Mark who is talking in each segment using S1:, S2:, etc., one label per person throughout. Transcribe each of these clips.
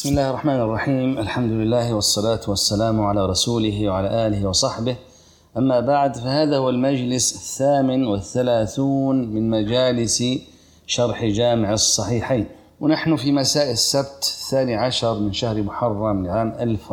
S1: بسم الله الرحمن الرحيم. الحمد لله والصلاة والسلام على رسوله وعلى آله وصحبه. أما بعد، فهذا هو المجلس 38 من مجالس شرح جامع الصحيحين، ونحن في مساء السبت 12 من شهر محرم لعام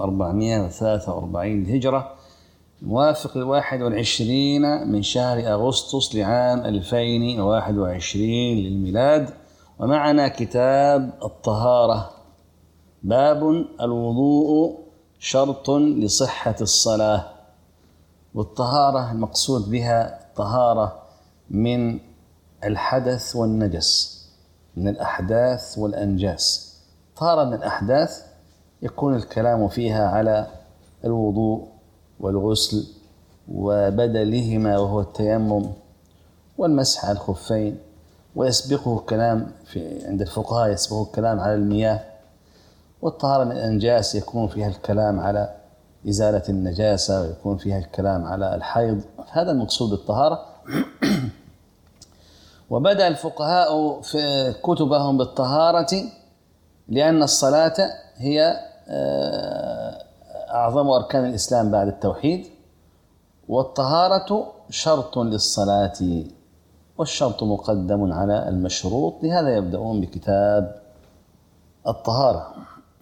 S1: 1443 الهجرة، موافق 21 من شهر أغسطس لعام 2021 للميلاد. ومعنا كتاب الطهارة، باب الوضوء شرط لصحة الصلاة. والطهارة المقصود بها طهارة من الحدث والنجس، من الأحداث والأنجاس. طهارة من الأحداث يكون الكلام فيها على الوضوء والغسل وبدلهما وهو التيمم والمسح على الخفين، ويسبقه الكلام عند الفقهاء يسبقه الكلام على المياه. والطهارة من الأنجاس يكون فيها الكلام على إزالة النجاسة، ويكون فيها الكلام على الحيض. هذا المقصود بالطهارة. وبدأ الفقهاء في كتبهم بالطهارة لأن الصلاة هي أعظم أركان الإسلام بعد التوحيد، والطهارة شرط للصلاة، والشرط مقدم على المشروط، لهذا يبدأون بكتاب الطهارة.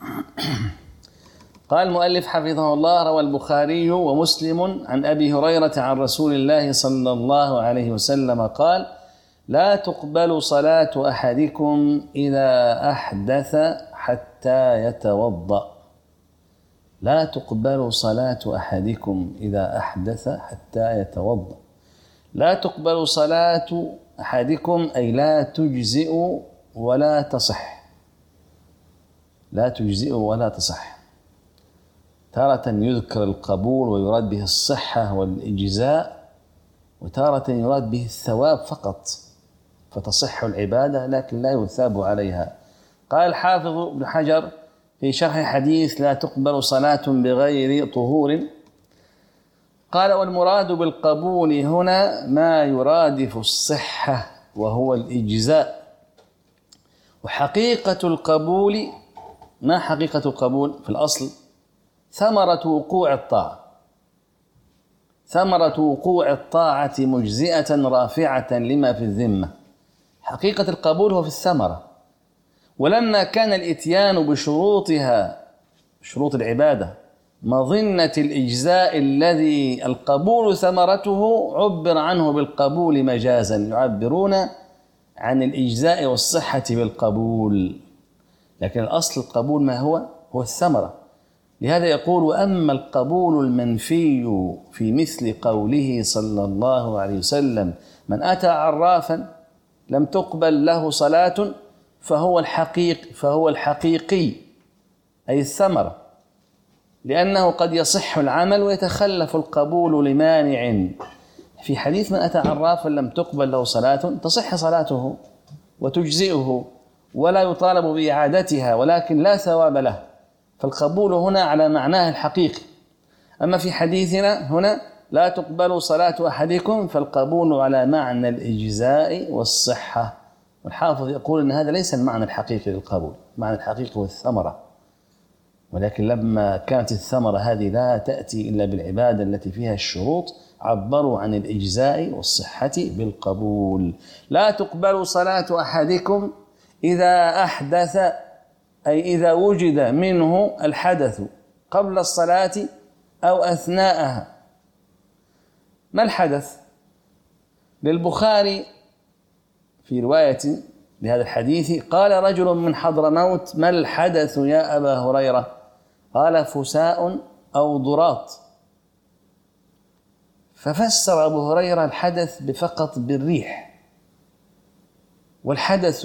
S1: قال المؤلف حفظه الله: روى البخاري ومسلم عن أبي هريرة عن رسول الله صلى الله عليه وسلم قال: لا تقبل صلاة أحدكم إذا أحدث حتى يتوضأ. لا تقبل صلاة أحدكم إذا أحدث حتى يتوضأ. لا تقبل صلاة أحدكم أي لا تجزئ ولا تصح. لا تجزئ ولا تصح. تارة يذكر القبول ويراد به الصحة والإجزاء، وتارة يراد به الثواب فقط، فتصح العبادة لكن لا يثاب عليها. قال الحافظ ابن حجر في شرح حديث لا تقبل صلاة بغير طهور، قال: والمراد بالقبول هنا ما يرادف الصحة وهو الإجزاء. وحقيقة القبول، ما حقيقة القبول في الأصل؟ ثمرة وقوع الطاعة. ثمرة وقوع الطاعة مجزئة رافعة لما في الذمة. حقيقة القبول هو في الثمرة. ولما كان الإتيان بشروطها، شروط العبادة، مظنة الإجزاء الذي القبول ثمرته، عبر عنه بالقبول مجازا. يعبرون عن الإجزاء والصحة بالقبول، لكن الأصل القبول ما هو الثمرة. لهذا يقول: وأما القبول المنفي في مثل قوله صلى الله عليه وسلم: من أتى عرافا لم تقبل له صلاة فهو الحقيقي، أي الثمرة، لأنه قد يصح العمل ويتخلف القبول لمانع. في حديث من أتى عرافا لم تقبل له صلاة تصح صلاته وتجزئه ولا يطالب بإعادتها، ولكن لا ثواب له، فالقبول هنا على معناه الحقيقي. أما في حديثنا هنا لا تقبل صلاة أحدكم، فالقبول على معنى الإجزاء والصحة. والحافظ يقول أن هذا ليس المعنى الحقيقي للقبول، المعنى الحقيقي هو الثمرة. ولكن لما كانت الثمرة هذه لا تأتي إلا بالعبادة التي فيها الشروط، عبروا عن الإجزاء والصحة بالقبول. لا تقبل صلاة أحدكم إذا أحدث، أي إذا وجد منه الحدث قبل الصلاة أو أثناءها. ما الحدث؟ للبخاري في رواية لهذا الحديث: قال رجل من حضرموت: ما الحدث يا أبا هريرة؟ قال: فساء أو ضراط. ففسر أبو هريرة الحدث فقط بالريح، والحدث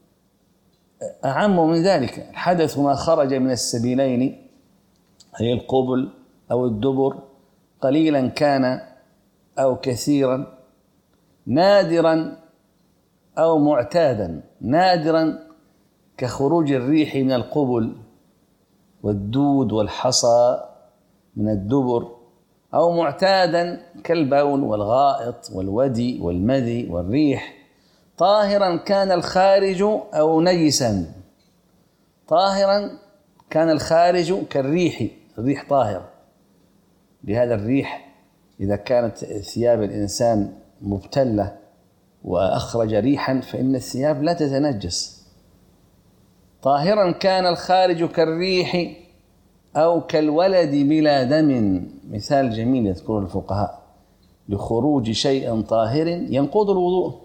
S1: أعم من ذلك. الحدث ما خرج من السبيلين، هي القبل أو الدبر، قليلا كان أو كثيرا، نادرا أو معتادا. نادرا كخروج الريح من القبل والدود والحصى من الدبر، أو معتادا كالبول والغائط والودي والمذي والريح. طاهرا كان الخارج أو نجسا. طاهرا كان الخارج كالريح، الريح طاهرة، لهذا الريح إذا كانت ثياب الإنسان مبتلة وأخرج ريحا فإن الثياب لا تتنجس. طاهرا كان الخارج كالريح أو كالولد بلا دم، مثال جميل يذكره الفقهاء لخروج شيء طاهر ينقض الوضوء،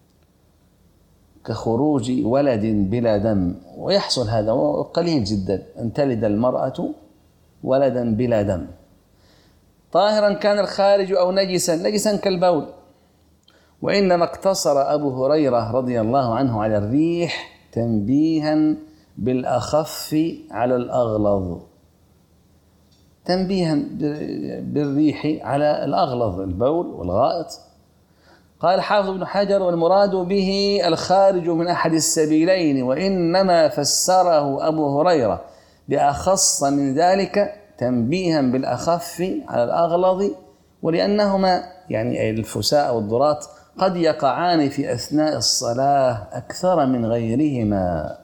S1: كخروج ولد بلا دم. ويحصل هذا قليل جدا أن تلد المرأة ولدا بلا دم. طاهرا كان الخارج أو نجسا كالبول. وإنما اقتصر أبو هريرة رضي الله عنه على الريح تنبيها بالأخف على الأغلظ، تنبيها بالريح على الأغلظ البول والغائط. قال حافظ ابن حجر: والمراد به الخارج من أحد السبيلين، وإنما فسره أبو هريرة بأخص من ذلك تنبيها بالأخف على الأغلظ، ولأنهما يعني الفساء والضرات قد يقعان في أثناء الصلاة أكثر من غيرهما.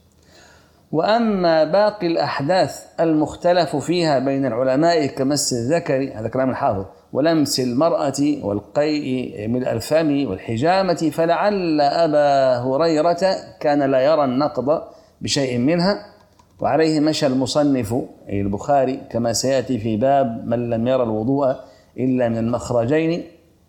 S1: وأما باقي الأحداث المختلف فيها بين العلماء كمس الذكر، هذا كلام الحافظ، ولمس المرأة والقيء من الفم والحجامة، فلعل أبا هريرة كان لا يرى النقض بشيء منها، وعليه مشى المصنف أي البخاري كما سيأتي في باب من لم يرى الوضوء إلا من المخرجين.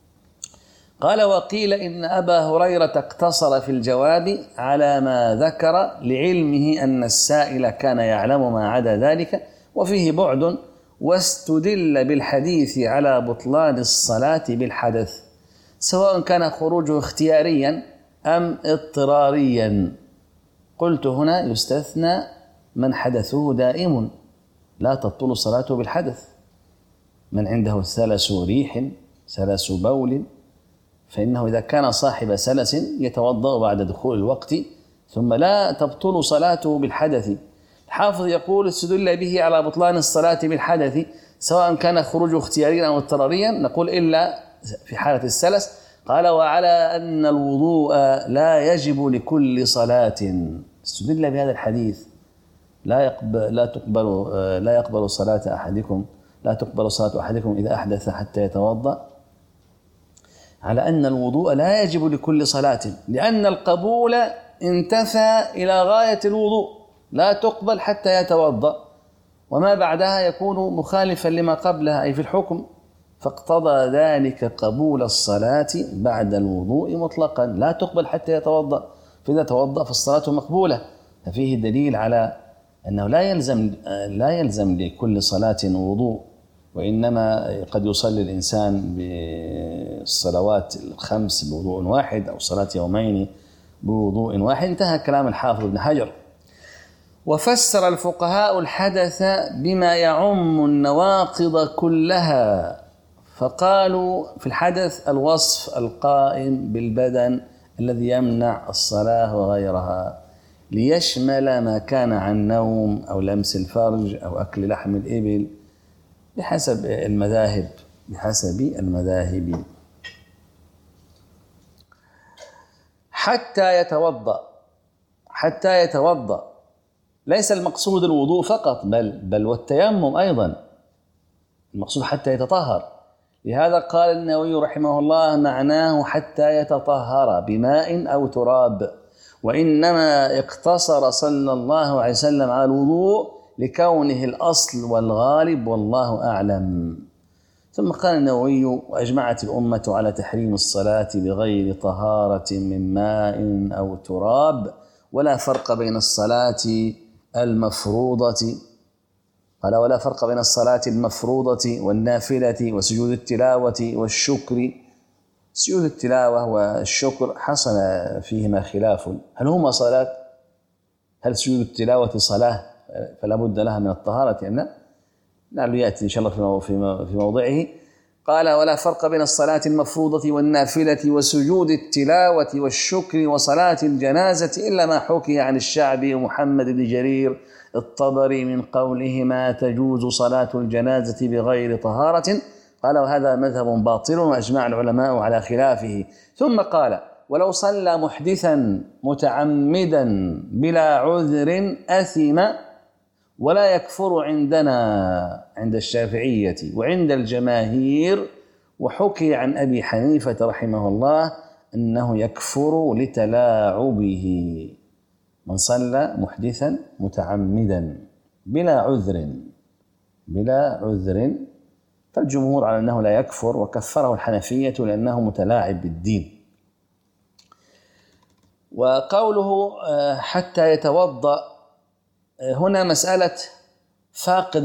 S1: قال: وقيل إن أبا هريرة اقتصر في الجواب على ما ذكر لعلمه أن السائل كان يعلم ما عدا ذلك، وفيه بعد، واستدل بالحديث على بطلان الصلاة بالحدث سواء كان خروجه اختياريا أم اضطراريا. قلت هنا يستثنى من حدثه دائم لا تبطل صلاته بالحدث، من عنده سلس ريح سلس بول فإنه إذا كان صاحب سلس يتوضأ بعد دخول الوقت ثم لا تبطل صلاته بالحدث. الحافظ يقول: استدل به على بطلان الصلاة بالحدث سواء كان خروجه اختياريا أو اضطراريا، نقول إلا في حالة السلس. قال: وعلى أن الوضوء لا يجب لكل صلاة. استدل بهذا الحديث لا تقبل صلاة أحدكم إذا أحدث حتى يتوضأ، على أن الوضوء لا يجب لكل صلاة، لأن القبول انتفى إلى غاية الوضوء، لا تقبل حتى يتوضأ، وما بعدها يكون مخالفا لما قبلها أي في الحكم، فاقتضى ذلك قبول الصلاة بعد الوضوء مطلقا، لا تقبل حتى يتوضأ، فإذا توضأ فالصلاة مقبولة. ففيه دليل على أنه لا يلزم لكل صلاة وضوء، وإنما قد يصلي الإنسان بالصلوات الخمس بوضوء واحد أو صلاة يومين بوضوء واحد. انتهى كلام الحافظ ابن حجر. وفسر الفقهاء الحدث بما يعم النواقض كلها، فقالوا في الحدث الوصف القائم بالبدن الذي يمنع الصلاة وغيرها، ليشمل ما كان عن نوم أو لمس الفرج أو أكل لحم الإبل بحسب المذاهب. حتى يتوضأ ليس المقصود الوضوء فقط، بل والتيمم أيضا، المقصود حتى يتطهر. لهذا قال النووي رحمه الله: معناه حتى يتطهر بماء أو تراب، وإنما اقتصر صلى الله عليه وسلم على الوضوء لكونه الأصل والغالب والله أعلم. ثم قال النووي: وأجمعت الأمة على تحريم الصلاة بغير طهارة من ماء أو تراب، ولا فرق بين الصلاة المفروضة. قال: ولا فرق بين الصلاة المفروضة والنافلة وسجود التلاوة والشكر. سجود التلاوة والشكر حصل فيهما خلاف، هل هما صلاة؟ هل سجود التلاوة صلاة فلا بد لها من الطهارة أم لا؟ لعله يأتي إن شاء الله في موضعه. قال: ولا فرق بين الصلاة المفروضة والنافلة وسجود التلاوة والشكر وصلاة الجنازة إلا ما حكي عن الشعبي ومحمد بن جرير الطبري من قولهما تجوز صلاة الجنازة بغير طهارة. قال: وهذا مذهب باطل وأجمع العلماء على خلافه. ثم قال: ولو صلى محدثا متعمدا بلا عذر أثم، ولا يكفر عندنا عند الشافعية وعند الجماهير. وحكي عن أبي حنيفة رحمه الله أنه يكفر لتلاعبه من صلى محدثا متعمدا بلا عذر. فالجمهور على أنه لا يكفر، وكفره الحنفية لأنه متلاعب بالدين. وقوله حتى يتوضأ، هنا مسألة فاقد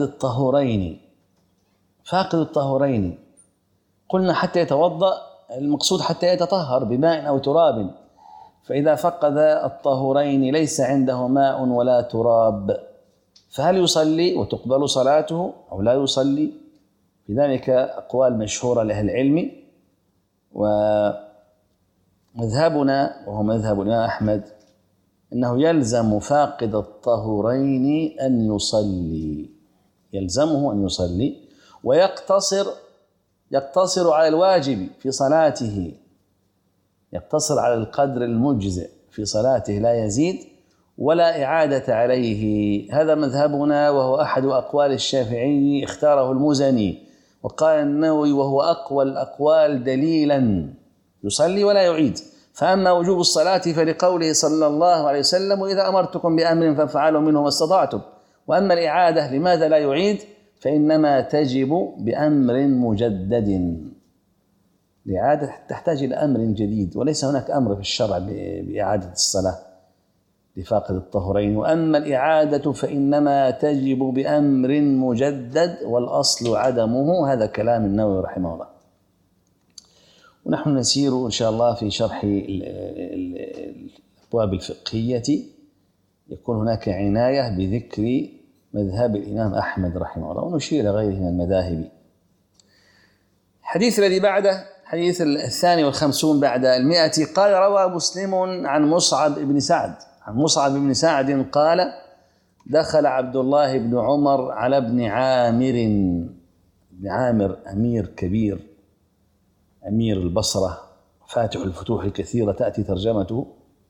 S1: الطهورين. قلنا حتى يتوضأ، المقصود حتى يتطهر بماء أو تراب، فإذا فقد الطهورين ليس عنده ماء ولا تراب، فهل يصلي وتقبل صلاته أو لا يصلي؟ في ذلك أقوال مشهورة لأهل العلم، ومذهبنا وهو مذهب الإمام أحمد أنه يلزم فاقد الطهورين أن يصلي، يلزمه أن يصلي، ويقتصر على الواجب في صلاته، يقتصر على القدر المجزئ في صلاته لا يزيد ولا إعادة عليه. هذا مذهبنا، وهو أحد أقوال الشافعي، اختاره المزني، وقال النووي وهو أقوى الأقوال دليلا، يصلي ولا يعيد. فأما وجوب الصلاة فلقوله صلى الله عليه وسلم: وإذا أمرتكم بأمر فافعلوا منه ما استطعتم. وأما الإعادة لماذا لا يعيد؟ فإنما تجب بأمر مجدد. الإعادة تحتاج إلى أمر جديد، وليس هناك أمر في الشرع بإعادة الصلاة لفاقد الطهورين. وأما الإعادة فإنما تجب بأمر مجدد، والأصل عدمه. هذا كلام النووي رحمه الله. ونحن نسير إن شاء الله في شرح الأبواب الفقهية، يكون هناك عناية بذكر مذهب الإمام أحمد رحمه الله، ونشير إلى غيره من المذاهب. الحديث الذي بعده حديث 52 بعد 100. قال: روى مسلم عن مصعب بن سعد قال: دخل عبد الله بن عمر على ابن عامر أمير كبير، أمير البصرة، فاتح الفتوح الكثيرة، تأتي ترجمته.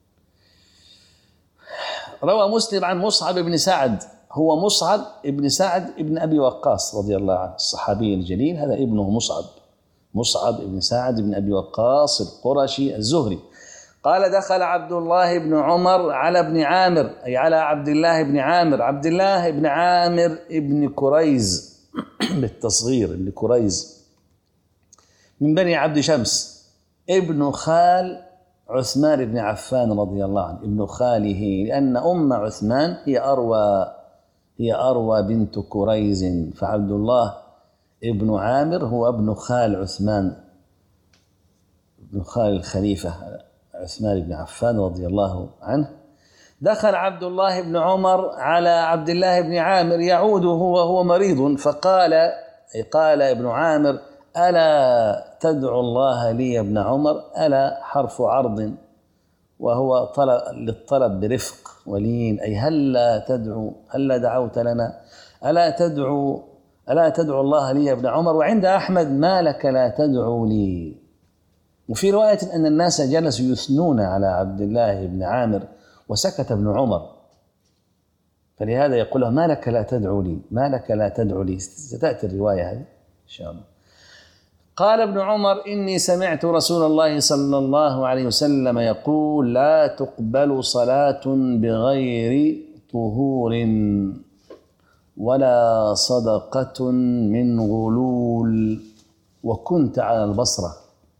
S1: روى مسلم عن مصعب بن سعد، هو مصعب بن سعد ابن أبي وقاص رضي الله عنه، الصحابي الجليل، هذا ابنه مصعب بن سعد بن أبي وقاص القرشي الزهري. قال: دخل عبد الله بن عمر على ابن عامر، أي على عبد الله بن عامر. عبد الله بن عامر ابن كريز بالتصغير، ابن كريز، من بني عبد شمس، ابن خال عثمان بن عفان رضي الله عنه، ابن خاله، لأن أم عثمان هي أروى بنت كريز، فعبد الله ابن عامر هو ابن خال عثمان، ابن خال الخليفة عثمان بن عفان رضي الله عنه. دخل عبد الله بن عمر على عبد الله بن عامر يعوده وهو مريض، قال ابن عامر: ألا تدعو الله لي يا ابن عمر؟ ألا حرف عرض، وهو للطلب برفق ولين، أي هلا دعوت لنا، ألا تدعو الله لي يا ابن عمر. وعند أحمد: ما لك لا تدعو لي. وفي رواية أن الناس جلسوا يثنون على عبد الله بن عامر وسكت ابن عمر، فلهذا يقول له: ما لك لا تدعو لي، ستأتي الرواية هذه إن شاء الله. قال ابن عمر: إني سمعت رسول الله صلى الله عليه وسلم يقول: لا تقبل صلاة بغير طهور ولا صدقة من غلول. وكنت على البصرة.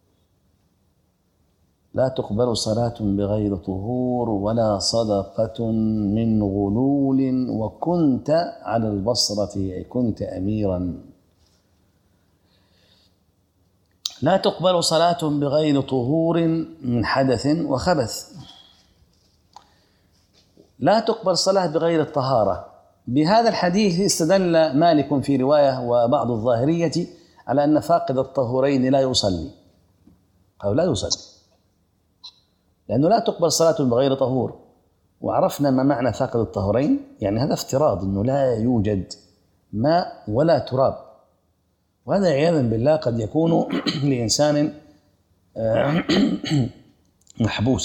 S1: لا تقبل صلاة بغير طهور ولا صدقة من غلول، وكنت على البصرة، أي كنت أميرا. لا تقبل صلاة بغير طهور من حدث وخبث. لا تقبل صلاة بغير الطهارة. بهذا الحديث استدل مالك في رواية وبعض الظاهرية على أن فاقد الطهورين لا يصلي، لأنه لا تقبل صلاة بغير طهور. وعرفنا ما معنى فاقد الطهورين، يعني هذا افتراض أنه لا يوجد ماء ولا تراب، وهذا عياذا بالله قد يكون لإنسان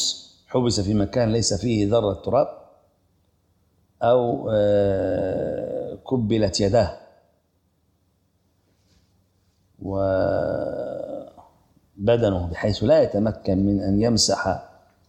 S1: حبس في مكان ليس فيه ذرة تراب، أو وكبلت يداه وبدنه بحيث لا يتمكن من أن يمسح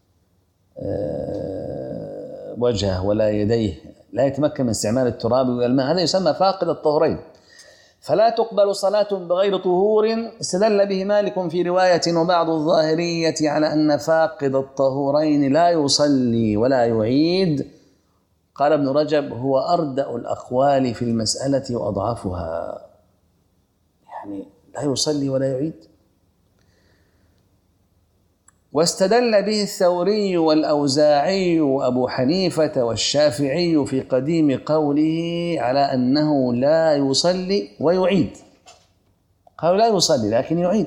S1: وجهه ولا يديه، لا يتمكن من استعمال التراب والماء، هذا يسمى فاقد الطهرين. فلا تقبل صلاة بغير طهور. استدل به مالك في رواية وبعض الظاهرية على أن فاقد الطهورين لا يصلي ولا يعيد. قال ابن رجب: هو أردأ الأقوال في المسألة وأضعفها، يعني لا يصلي ولا يعيد. واستدل به الثوري والأوزاعي وأبو حنيفة والشافعي في قديم قوله على أنه لا يصلي ويعيد. قالوا لا يصلي لكن يعيد.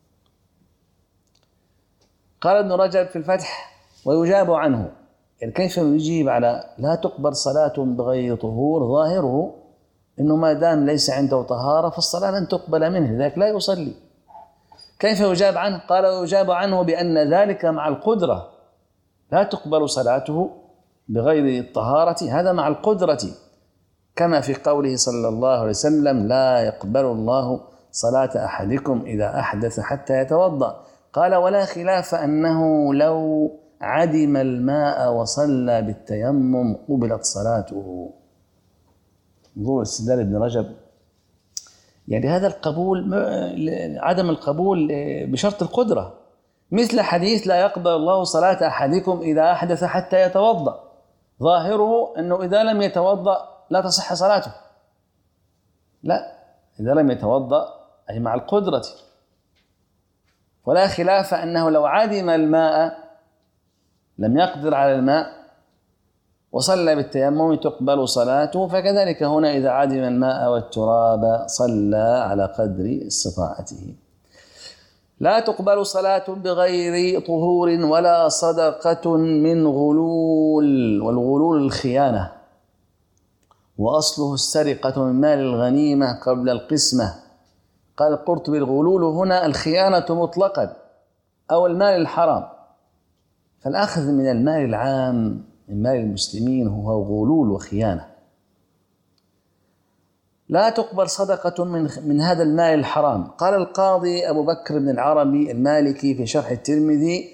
S1: قال ابن رجب في الفتح: ويجاب عنه، يعني كيف يجيب على لا تقبل صلاة بغير طهور؟ ظاهره إنه ما دام ليس عنده طهارة فالصلاة لن تقبل منه، لذلك لا يصلي. كيف يجاب عنه؟ قال: ويجاب عنه بأن ذلك مع القدرة، لا تقبل صلاته بغير الطهارة، هذا مع القدرة، كما في قوله صلى الله عليه وسلم: لا يقبل الله صلاة أحدكم إذا أحدث حتى يتوضأ. قال: ولا خلاف أنه لو عدم الماء وصلى بالتيمم قبلت صلاته. انظروا استدلال ابن رجب، يعني هذا القبول، عدم القبول بشرط القدرة، مثل حديث لا يقبل الله صلاة أحدكم إذا أحدث حتى يتوضأ، ظاهره أنه إذا لم يتوضأ لا تصح صلاته. لا، إذا لم يتوضأ أي مع القدرة. ولا خلاف أنه لو عدم الماء، لم يقدر على الماء وصلى بالتيمم تقبل صلاته، فكذلك هنا إذا عدم الماء والتراب صلى على قدر استطاعته. لا تقبل صلاة بغير طهور ولا صدقة من غلول، والغلول الخيانة، وأصله السرقة من مال الغنيمة قبل القسمة. قال القرطبي: الغلول هنا الخيانة مطلقا أو المال الحرام، فالأخذ من المال العام من مال المسلمين هو غلول وخيانة. لا تقبل صدقة من هذا المال الحرام. قال القاضي أبو بكر بن العربي المالكي في شرح الترمذي: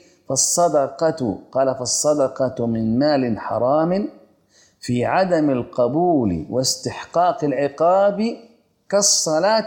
S1: فالصدقة من مال حرام في عدم القبول واستحقاق العقاب كالصلاة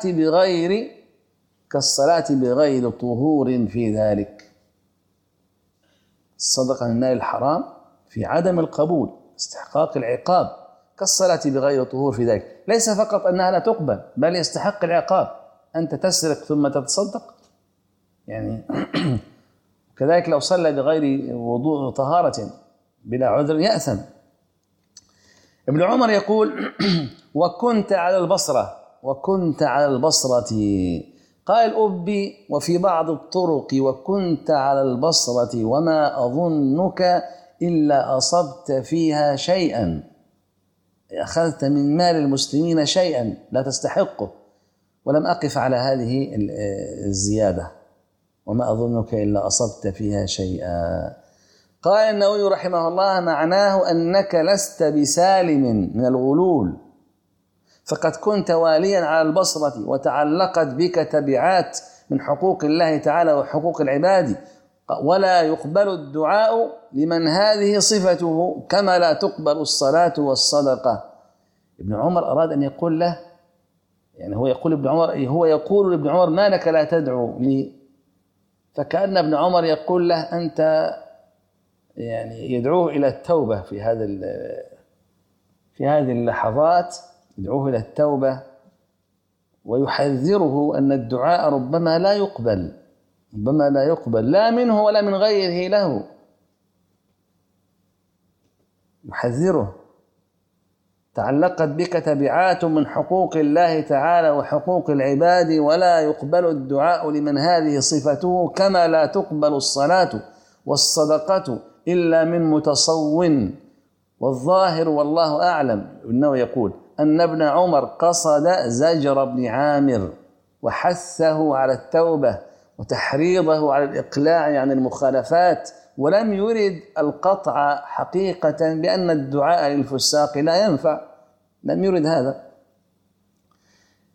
S1: بغير طهور في ذلك. الصدقة من المال الحرام في عدم القبول استحقاق العقاب كالصلاة بغير طهور في ذلك. ليس فقط أنها لا تقبل، بل يستحق العقاب. أنت تسرق ثم تتصدق، يعني كذلك لو صلى بغير وضوء طهارة بلا عذر يأثم. ابن عمر يقول: وكنت على البصرة. قال الأبي: وفي بعض الطرق: وكنت على البصرة وما أظنك إلا أصبت فيها شيئا، أخذت من مال المسلمين شيئا لا تستحقه. ولم أقف على هذه الزيادة، وما أظنك إلا أصبت فيها شيئا. قال النووي رحمه الله: معناه أنك لست بسالم من الغلول، فقد كنت واليا على البصرة وتعلقت بك تبعات من حقوق الله تعالى وحقوق العباد، ولا يقبل الدعاء لمن هذه صفته، كما لا تقبل الصلاة والصدقة. ابن عمر أراد أن يقول له، يعني هو يقول لابن عمر: ما لك لا تدعو لي؟ فكأن ابن عمر يقول له: أنت، يعني يدعوه إلى التوبة في هذه اللحظات، يدعوه إلى التوبة ويحذره أن الدعاء ربما لا يقبل لا منه ولا من غيره له. يحذره: تعلقت بك تبعات من حقوق الله تعالى وحقوق العباد، ولا يقبل الدعاء لمن هذه صفته، كما لا تقبل الصلاة والصدقة إلا من متصون. والظاهر والله أعلم إنه يقول أن ابن عمر قصد زجر ابن عامر وحثه على التوبة وتحريضه على الإقلاع عن المخالفات، ولم يرد القطع حقيقة بأن الدعاء للفساق لا ينفع، لم يرد هذا.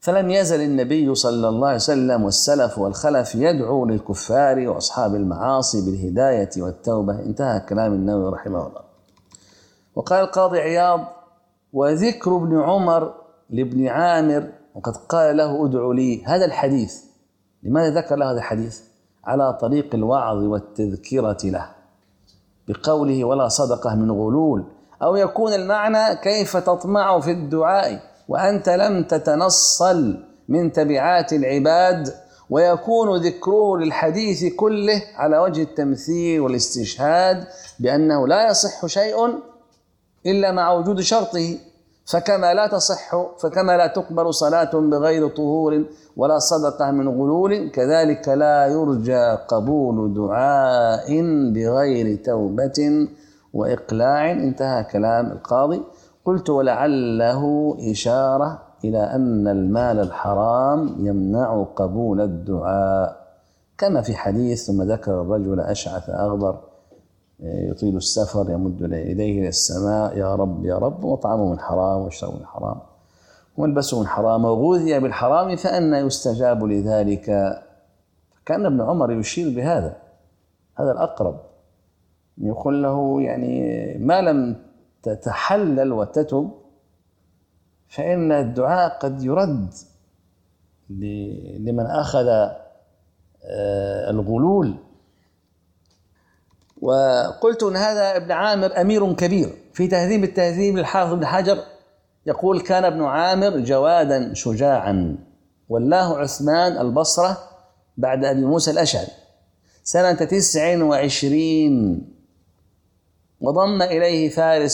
S1: فلم يزل النبي صلى الله عليه وسلم والسلف والخلف يدعو للكفار وأصحاب المعاصي بالهداية والتوبة. انتهى كلام النووي رحمه الله. وقال القاضي عياض: وذكر ابن عمر لابن عامر وقد قال له ادع لي، هذا الحديث لماذا ذكر له هذا الحديث؟ على طريق الوعظ والتذكرة له بقوله ولا صدقة من غلول، أو يكون المعنى كيف تطمع في الدعاء وأنت لم تتنصل من تبعات العباد، ويكون ذكره للحديث كله على وجه التمثيل والاستشهاد بأنه لا يصح شيء إلا مع وجود شرطه، فكما لا تقبل صلاة بغير طهور ولا صدقة من غلول، كذلك لا يرجى قبول دعاء بغير توبة وإقلاع. انتهى كلام القاضي. قلت: ولعله إشارة إلى أن المال الحرام يمنع قبول الدعاء، كما في حديث: ثم ذكر الرجل أشعث أغبر يطيل السفر يمد يديه إلى السماء يا رب يا رب، وطعمه من حرام ويشربه من حرام وملبسه من حرام وغذي بالحرام فأنى يستجاب لذلك. كان ابن عمر يشير بهذا، هذا الأقرب، يقول له يعني ما لم تتحلل وتتب فإن الدعاء قد يرد لمن أخذ الغلول. وقلت أن هذا ابن عامر أمير كبير. في تهذيب التهذيب للحافظ ابن حجر يقول: كان ابن عامر جوادا شجاعا، ولاه عثمان البصرة بعد أبي موسى الأشعري سنة 29، وضم إليه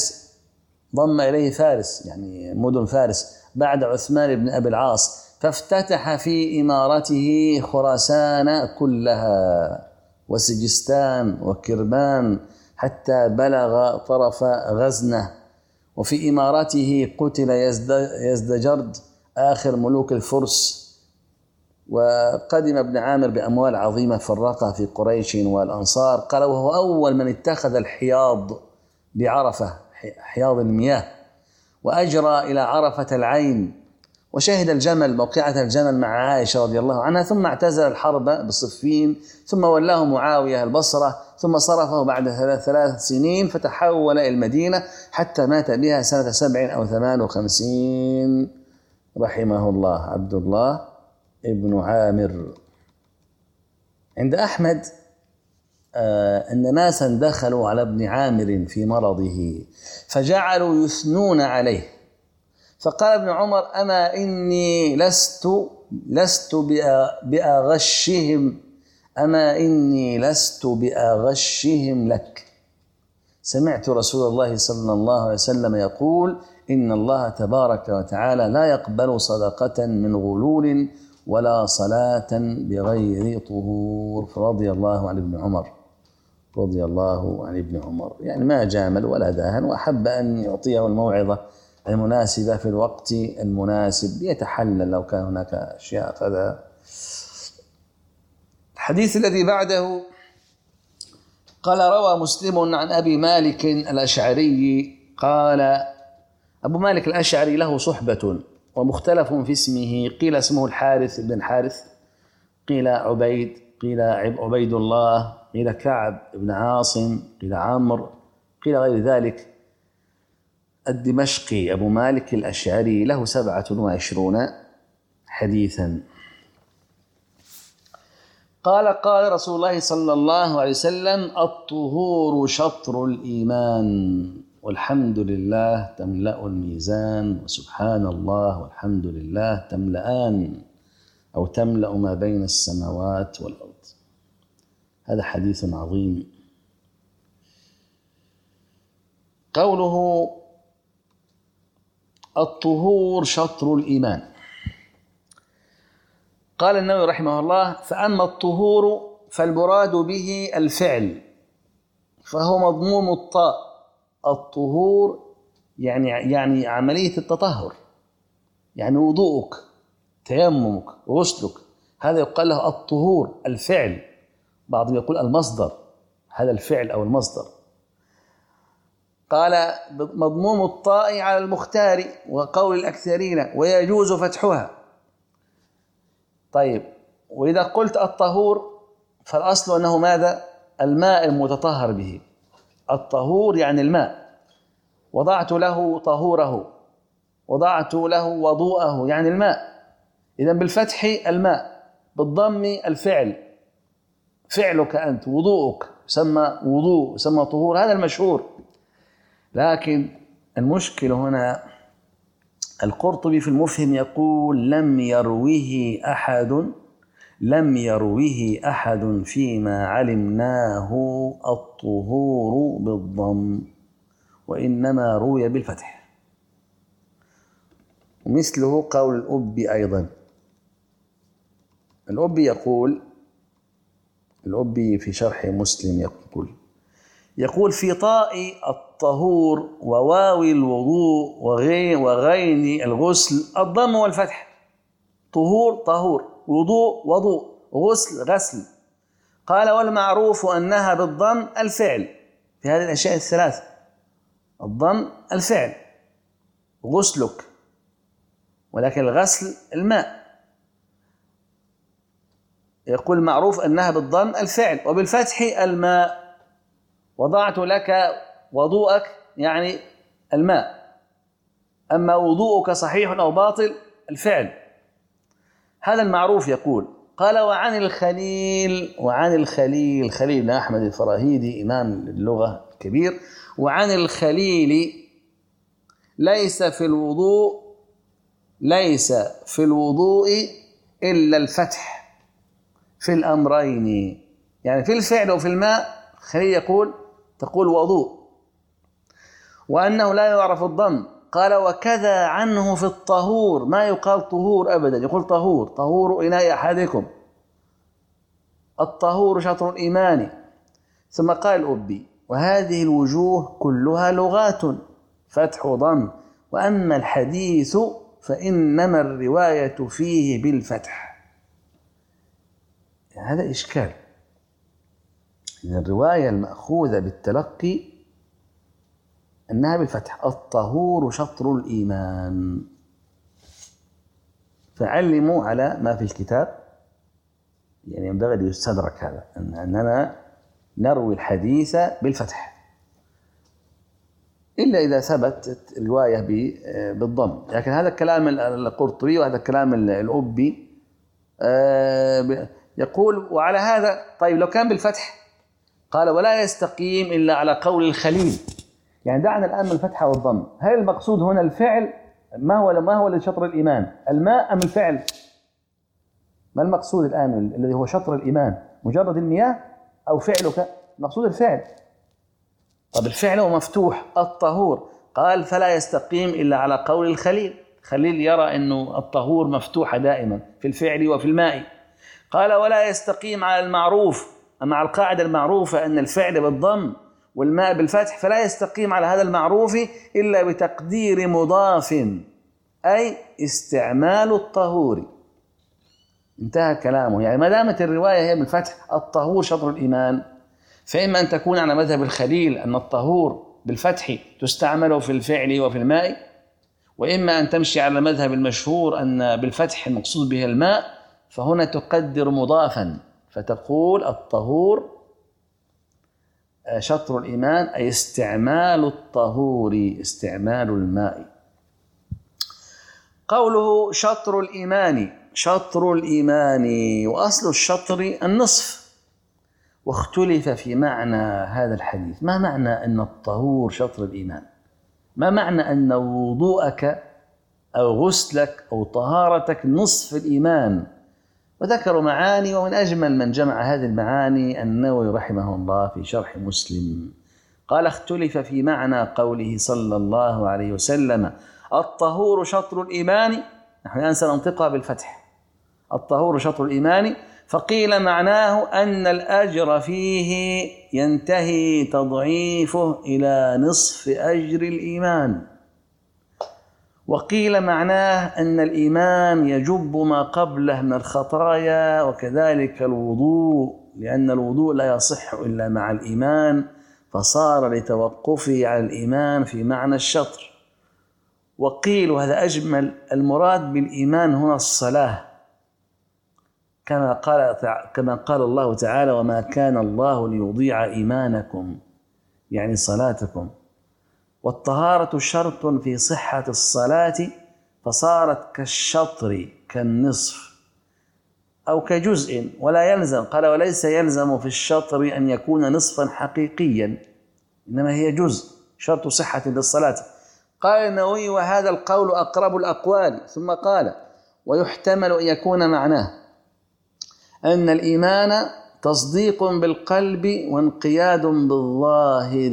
S1: فارس يعني مدن فارس بعد عثمان بن أبي العاص، فافتتح في إمارته خراسان كلها وسجستان وكرمان حتى بلغ طرف غزنة. وفي إمارته قتل يزدجرد آخر ملوك الفرس. وقدم ابن عامر بأموال عظيمة فرقها في قريش والأنصار. قال: وهو أول من اتخذ الحياض بعرفة، حياض المياه، وأجرى إلى عرفة العين، وشهد الجمل، موقعة الجمل مع عائشة رضي الله عنها، ثم اعتزل الحرب بصفين، ثم ولاه معاوية البصرة، ثم صرفه بعد 3 سنين فتحول إلى المدينة حتى مات بها سنة 57 أو 58 رحمه الله. عبد الله ابن عامر. عند أحمد أن ناسا دخلوا على ابن عامر في مرضه فجعلوا يثنون عليه، فقال ابن عمر: أما إني لست بأغشهم لك، سمعت رسول الله صلى الله عليه وسلم يقول: إن الله تبارك وتعالى لا يقبل صدقة من غلول ولا صلاة بغير طهور. فرضي الله عن ابن عمر، رضي الله عن ابن عمر، يعني ما جامل ولا داهن، وأحب أن يعطيه الموعظة المناسبة في الوقت المناسب يتحلل لو كان هناك أشياء كذا. الحديث الذي بعده قال: روى مسلم عن أبي مالك الأشعري قال: أبو مالك الأشعري له صحبة ومختلف في اسمه، قيل اسمه الحارث بن حارث، قيل عبيد، قيل عبيد الله، قيل كعب بن عاصم، قيل عمرو، قيل غير ذلك. الدمشقي أبو مالك الأشعري له 27 حديثا. قال رسول الله صلى الله عليه وسلم: الطهور شطر الإيمان، والحمد لله تملأ الميزان، وسبحان الله والحمد لله تملأان أو تملأ ما بين السماوات والأرض. هذا حديث عظيم. قوله الطهور شطر الإيمان، قال النووي رحمه الله: فأما الطهور فالمراد به الفعل، فهو مضموم الطاء. الطهور يعني عملية التطهر، يعني وضوءك، تيممك، غسلك، هذا يقال له الطهور، الفعل. بعضهم يقول المصدر، هذا الفعل أو المصدر. قال: مضموم الطاء على المختار وقول الأكثرين، ويجوز فتحها طيب، وإذا قلت الطهور فالأصل أنه ماذا؟ الماء المتطهر به. الطهور يعني الماء. وضعت له طهوره، وضعت له وضوءه، يعني الماء. إذن بالفتح الماء، بالضم الفعل، فعلك أنت، وضوءك يسمى وضوء، يسمى طهور، هذا المشهور. لكن المشكلة هنا القرطبي في المفهم يقول لم يروه أحد فيما علمناه الطهور بالضم، وإنما روي بالفتح. ومثله قول الأبي أيضا. الأبي في شرح مسلم يقول في طاء الطهور وواو الوضوء وغين الغسل الضم والفتح. طهور وضوء غسل. قال والمعروف أنها بالضم الفعل في هذه الأشياء الثلاثة. الضم الفعل، غسلك، ولكن الغسل الماء. يقول معروف أنها بالضم الفعل وبالفتح الماء. وضعت لك وضوءك يعني الماء، أما وضوءك صحيح أو باطل الفعل. هذا المعروف. يقول قال وعن الخليل خليل بن أحمد الفراهيدي إمام اللغة الكبير. وعن الخليل ليس في الوضوء إلا الفتح في الأمرين، يعني في الفعل وفي الماء. خليل تقول وضوء، وأنه لا يعرف الضم. قال وكذا عنه في الطهور، ما يقال طهور أبدا، يقول طهور إناء أحدكم. الطهور شطر الإيمان. ثم قال الأبي وهذه الوجوه كلها لغات، فتح وضم، وأما الحديث فإنما الرواية فيه بالفتح. يعني هذا إشكال. إن الرواية المأخوذة بالتلقي أنها بالفتح. الطهور شطر الإيمان. فعلموا على ما في الكتاب، يعني ينبغي أن يستدرك هذا، أننا نروي الحديث بالفتح إلا إذا ثبتت الرواية بالضم. لكن هذا كلام القرطبي وهذا كلام الأبي. يقول وعلى هذا طيب لو كان بالفتح قال ولا يستقيم إلا على قول الخليل. يعني دعنا الآن من الفتح والضم. هل المقصود هنا الفعل؟ ما هو لشطر الإيمان؟ الماء أم الفعل؟ ما المقصود الآن الذي هو شطر الإيمان؟ مجرد المياه أو فعلك؟ مقصود الفعل. طب الفعل هو مفتوح الطهور. قال فلا يستقيم إلا على قول الخليل. خليل يرى أنه الطهور مفتوحة دائما في الفعل وفي الماء. قال ولا يستقيم على المعروف، مع القاعدة المعروفة أن الفعل بالضم والماء بالفتح، فلا يستقيم على هذا المعروف إلا بتقدير مضاف، أي استعمال الطهور. انتهى كلامه. يعني ما دامت الرواية هي بالفتح الطهور شطر الإيمان، فإما أن تكون على مذهب الخليل أن الطهور بالفتح تستعمل في الفعل وفي الماء، وإما أن تمشي على مذهب المشهور أن بالفتح المقصود به الماء، فهنا تقدر مضافا فتقول الطهور شطر الإيمان، أي استعمال الطهور، استعمال الماء. قوله شطر الإيمان وأصل الشطر النصف. واختلف في معنى هذا الحديث. ما معنى أن الطهور شطر الإيمان؟ ما معنى أن وضوءك أو غسلك أو طهارتك نصف الإيمان؟ وذكروا معاني، ومن أجمل من جمع هذه المعاني النووي رحمه الله في شرح مسلم. قال اختلف في معنى قوله صلى الله عليه وسلم الطهور شطر الإيمان. نحن الآن سننطقها بالفتح. الطهور شطر الإيمان. فقيل معناه أن الأجر فيه ينتهي تضعيفه إلى نصف أجر الإيمان. وقيل معناه أن الإيمان يجب ما قبله من الخطايا، وكذلك الوضوء، لأن الوضوء لا يصح إلا مع الإيمان، فصار لتوقفه على الإيمان في معنى الشطر. وقيل وهذا أجمل المراد بالإيمان هنا الصلاة. كما قال الله تعالى: وما كان الله ليضيع إيمانكم، يعني صلاتكم. والطهارة شرط في صحة الصلاة، فصارت كالشطر، كالنصف أو كجزء، ولا يلزم، قال: وليس يلزم في الشطر أن يكون نصفا حقيقيا، إنما هي جزء، شرط صحة للصلاة. قال النووي: وهذا القول أقرب الأقوال. ثم قال: ويحتمل أن يكون معناه أن الإيمان تصديق بالقلب وانقياد بالظاهر،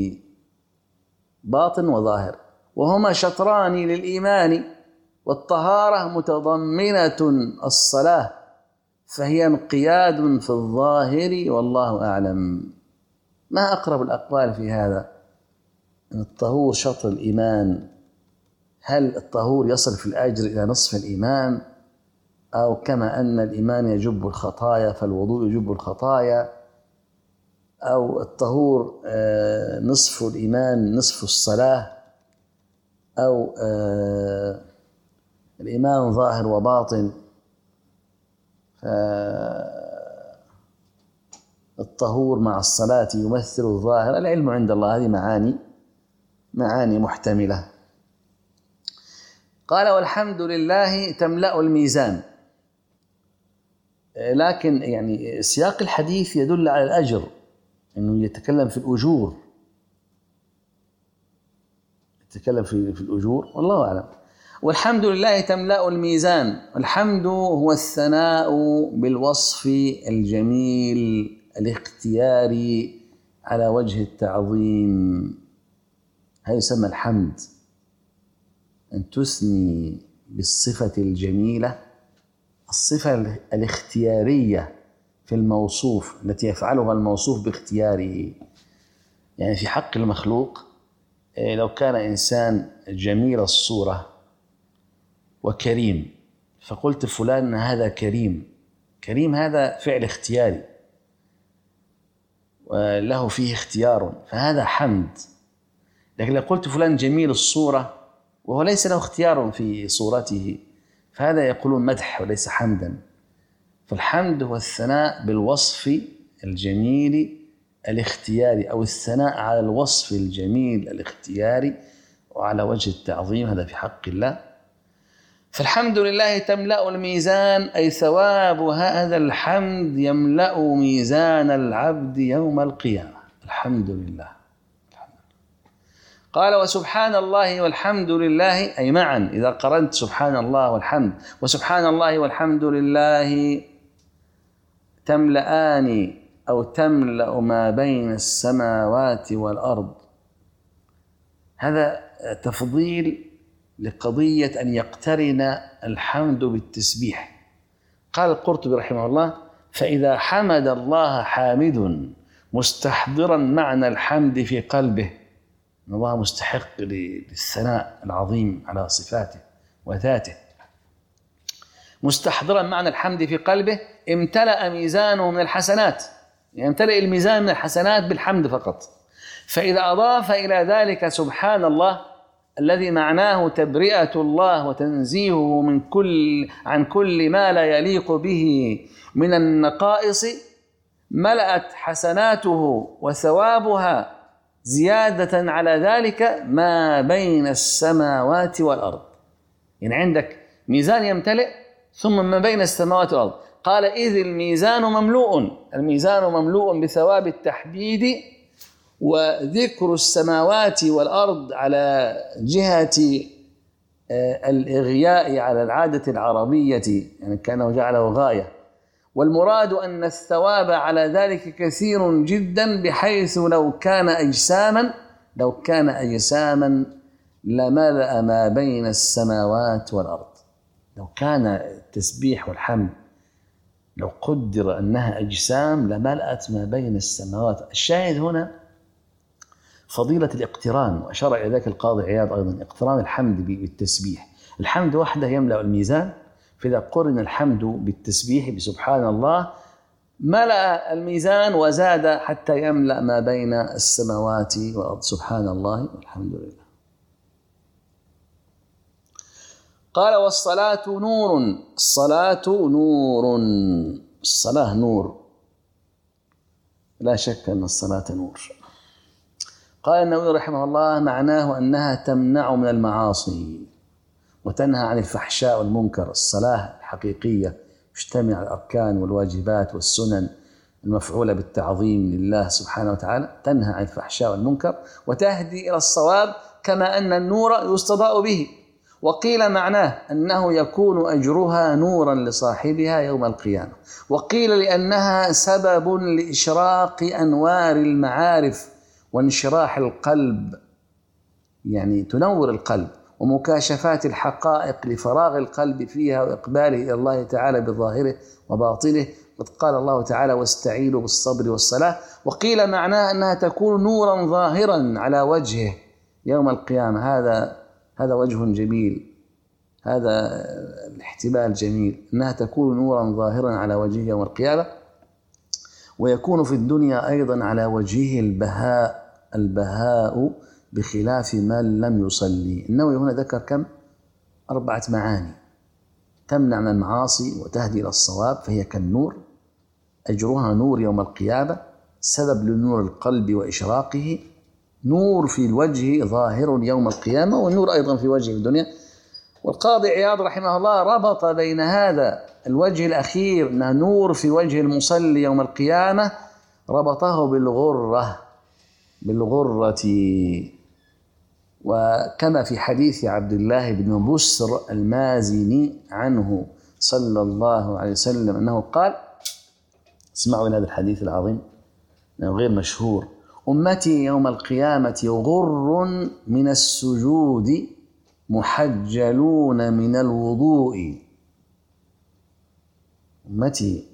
S1: باطن وظاهر، وهما شطران للإيمان، والطهارة متضمنة الصلاة، فهي انقياد في الظاهر، والله أعلم. ما أقرب الأقوال في هذا؟ أن الطهور شطر الإيمان. هل الطهور يصل في الأجر إلى نصف الإيمان، أو كما أن الإيمان يجب الخطايا فالوضوء يجب الخطايا، أو الطهور نصف الإيمان نصف الصلاة، أو الإيمان ظاهر وباطن، فالطهور مع الصلاة يمثل الظاهر. العلم عند الله، هذه معاني محتملة. قال: والحمد لله تملأ الميزان. لكن يعني سياق الحديث يدل على الأجر، أنه يتكلم في الأجور، والله أعلم. والحمد لله تملأ الميزان. الحمد هو الثناء بالوصف الجميل الاختياري على وجه التعظيم، هذا يسمى الحمد، أن تثني بالصفة الجميلة، الصفة الاختيارية في الموصوف التي يفعلها الموصوف باختياره. يعني في حق المخلوق، لو كان إنسان جميل الصورة وكريم، فقلت فلان هذا كريم، هذا فعل اختياري وله فيه اختيار، فهذا حمد. لكن لو قلت فلان جميل الصورة وهو ليس له اختيار في صورته، فهذا يقولون مدح وليس حمدا. فالحمد هو الثناء بالوصف الجميل الاختياري، أو الثناء على الوصف الجميل الاختياري وعلى وجه التعظيم، هذا في حق الله. فالحمد لله تملأ الميزان، أي ثواب هذا الحمد يملأ ميزان العبد يوم القيامة. الحمد لله. قال: وسبحان الله والحمد لله، أي معا، إذا قرنت سبحان الله والحمد وسبحان الله والحمد لله تملأان أو تملأ ما بين السماوات والأرض. هذا تفضيل لقضية أن يقترن الحمد بالتسبيح. قال القرطبي رحمه الله: فإذا حمد الله حامد مستحضرا معنى الحمد في قلبه، أن الله مستحق للثناء العظيم على صفاته وذاته، مستحضرا معنى الحمد في قلبه، امتلأ ميزانه من الحسنات، يعني يمتلئ الميزان من الحسنات بالحمد فقط. فإذا أضاف إلى ذلك سبحان الله الذي معناه تبرئة الله وتنزيهه عن كل ما لا يليق به من النقائص، ملأت حسناته وثوابها زيادة على ذلك ما بين السماوات والأرض. يعني عندك ميزان يمتلئ ثم ما بين السماوات والأرض. قال: إذ الميزان مملوء بثواب التحديد، وذكر السماوات والأرض على جهة الإغياء على العادة العربية، يعني كأنه جعله غاية، والمراد أن الثواب على ذلك كثير جدا، بحيث لو كان أجساما لملأ ما بين السماوات والأرض. لو كان التسبيح والحمد لو قدر أنها أجسام لملأت ما بين السماوات. الشاهد هنا فضيلة الاقتران، وأشار إلى ذلك القاضي عياض أيضا، اقتران الحمد بالتسبيح. الحمد وحده يملأ الميزان، فإذا قرن الحمد بالتسبيح بسبحان الله ملأ الميزان وزاد حتى يملأ ما بين السماوات والأرض. سبحان الله والحمد لله. قال والصلاة نور. الصلاة نور، الصلاة نور، لا شك أن الصلاة نور. قال النووي رحمه الله معناه أنها تمنع من المعاصي وتنهى عن الفحشاء والمنكر. الصلاة الحقيقية تجتمع الأركان والواجبات والسنن المفعولة بالتعظيم لله سبحانه وتعالى، تنهى عن الفحشاء والمنكر وتهدي إلى الصواب، كما أن النور يستضاء به. وقيل معناه أنه يكون أجرها نورا لصاحبها يوم القيامة، وقيل لأنها سبب لإشراق أنوار المعارف وانشراح القلب، يعني تنور القلب، ومكاشفات الحقائق لفراغ القلب فيها وإقباله إلى الله تعالى بظاهره وباطنه. قد قال الله تعالى واستعينوا بالصبر والصلاة. وقيل معناه أنها تكون نورا ظاهرا على وجهه يوم القيامة. هذا وجه جميل، هذا الاحتمال جميل، أنها تكون نورا ظاهرا على وجهه يوم القيامة، ويكون في الدنيا أيضا على وجهه البهاء بخلاف من لم يصلي. النووي هنا ذكر كم؟ 4 معاني: تمنع من المعاصي وتهدي إلى الصواب فهي كالنور، أجرها نور يوم القيامة، سبب لنور القلب وإشراقه، نور في الوجه ظاهر يوم القيامة، والنور أيضا في وجه الدنيا. والقاضي عياض رحمه الله ربط بين هذا الوجه الأخير أنه نور في وجه المصلي يوم القيامة، ربطه بالغرة، وكما في حديث عبد الله بن بسر المازني عنه صلى الله عليه وسلم أنه قال، اسمعوا إلى هذا الحديث العظيم غير مشهور: أمتي يوم القيامة غر من السجود محجلون من الوضوء. أمتي،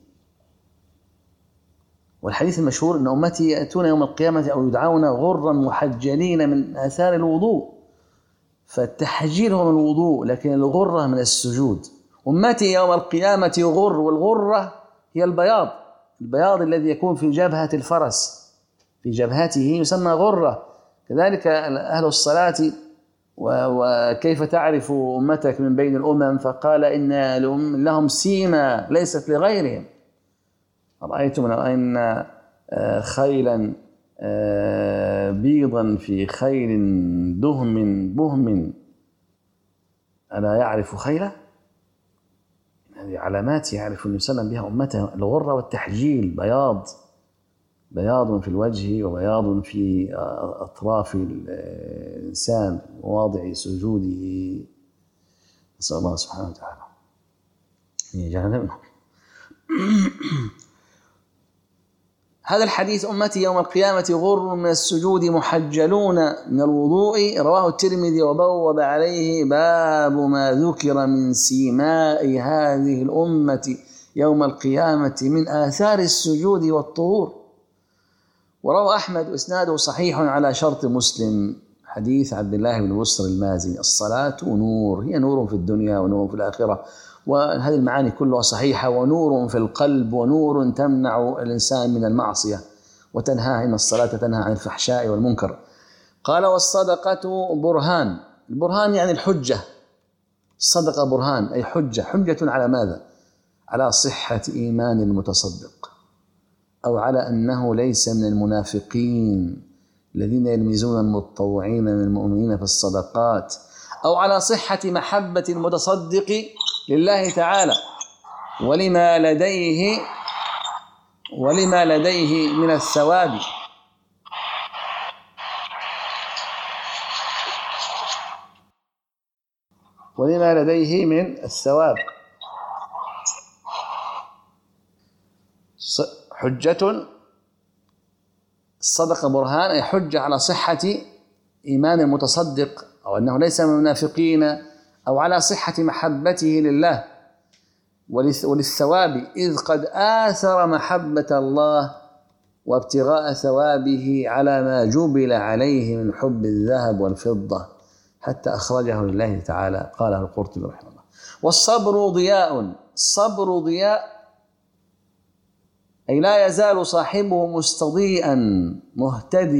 S1: والحديث المشهور أن أمتي يأتون يوم القيامة أو يدعون غرا محجلين من آثار الوضوء، فالتحجيل هو من الوضوء لكن الغرة من السجود. أمتي يوم القيامة غر، والغرة هي البياض الذي يكون في جبهة الفرس، في جبهته يسمى غرة. كذلك أهل الصلاة: وكيف تعرف أمتك من بين الأمم؟ فقال إن لهم سيما ليست لغيرهم. رأيتم لو أن خيلا بيضا في خيل دهم بهم ألا يعرف خيله؟ هذه علامات يعرف النبي صلى الله عليه وسلم بها أمته: الغرة والتحجيل، بياض في الوجه وبياض في أطراف الإنسان مواضع سجوده. نسأل الله سبحانه وتعالى أن يجعلنا منهم. هذا الحديث أمتي يوم القيامة غر من السجود محجلون من الوضوء رواه الترمذي وبوب عليه باب ما ذكر من سيماء هذه الأمة يوم القيامة من آثار السجود والطهور. وروى أحمد وإسناده صحيح على شرط مسلم حديث عبد الله بن بسر المازني: الصلاة نور، هي نور في الدنيا ونور في الآخرة، وهذه المعاني كلها صحيحة. ونور في القلب، ونور تمنع الإنسان من المعصية وتنهى، إن الصلاة تنهى عن الفحشاء والمنكر. قال والصدقة برهان. البرهان يعني الحجة، الصدقة برهان أي حجة على ماذا؟ على صحة إيمان المتصدق، أو على أنه ليس من المنافقين الذين يلمزون المتطوعين من المؤمنين في الصدقات، أو على صحة محبة المتصدق لله تعالى ولما لديه من الثواب. حجة، الصدقة برهان أي حجة على صحة إيمان المتصدق، أو أنه ليس من المنافقين، أو على صحة محبته لله وللثواب، إذ قد آثر محبة الله وابتغاء ثوابه على ما جبل عليه من حب الذهب والفضة، حتى أخرجه لله تعالى. قاله القرطبي رحمه الله. والصبر ضياء. الصبر ضياء أي لا يزال صاحبه مستضيئا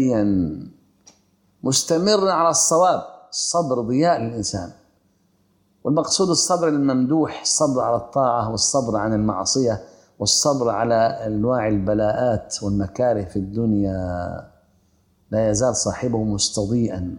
S1: مهتديا مستمرا على الصواب. الصبر ضياء للإنسان، والمقصود الصبر الممدوح، الصبر على الطاعة والصبر عن المعصية والصبر على أنواع البلاءات والمكاره في الدنيا، لا يزال صاحبه مستضيئا.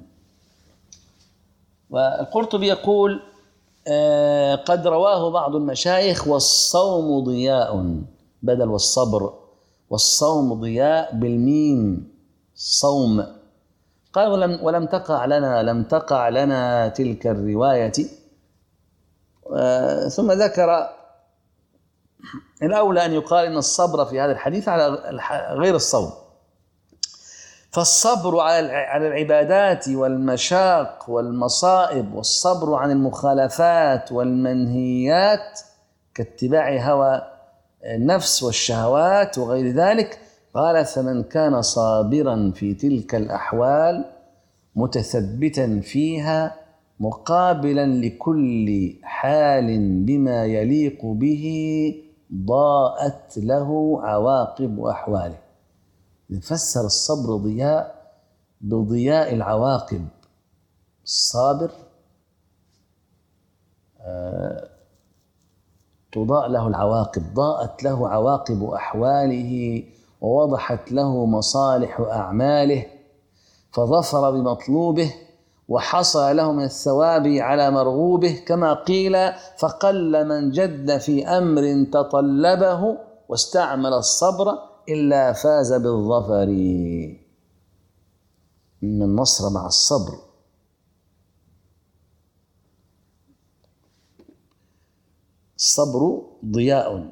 S1: والقرطبي يقول قد رواه بعض المشايخ: والصوم ضياء، بدل والصبر، والصوم ضياء بالميم، صوم. قال لم تقع لنا تلك الرواية. ثم ذكر الأولى أن يقال إن الصبر في هذا الحديث على غير الصوم، فالصبر على العبادات والمشاق والمصائب، والصبر عن المخالفات والمنهيات كاتباع هوى النفس والشهوات وغير ذلك. قال: فمن كان صابرا في تلك الأحوال متثبتا فيها مقابلا لكل حال بما يليق به ضاءت له عواقب أحواله. نفسر الصبر ضياء بضياء العواقب. الصابر تضاء له العواقب، ضاءت له عواقب أحواله ووضحت له مصالح أعماله، فظفر بمطلوبه وحصل له من الثواب على مرغوبه، كما قيل: فقل من جد في أمر تطلبه واستعمل الصبر إلا فاز بالظفر. إن النصر مع الصبر. الصبر ضياء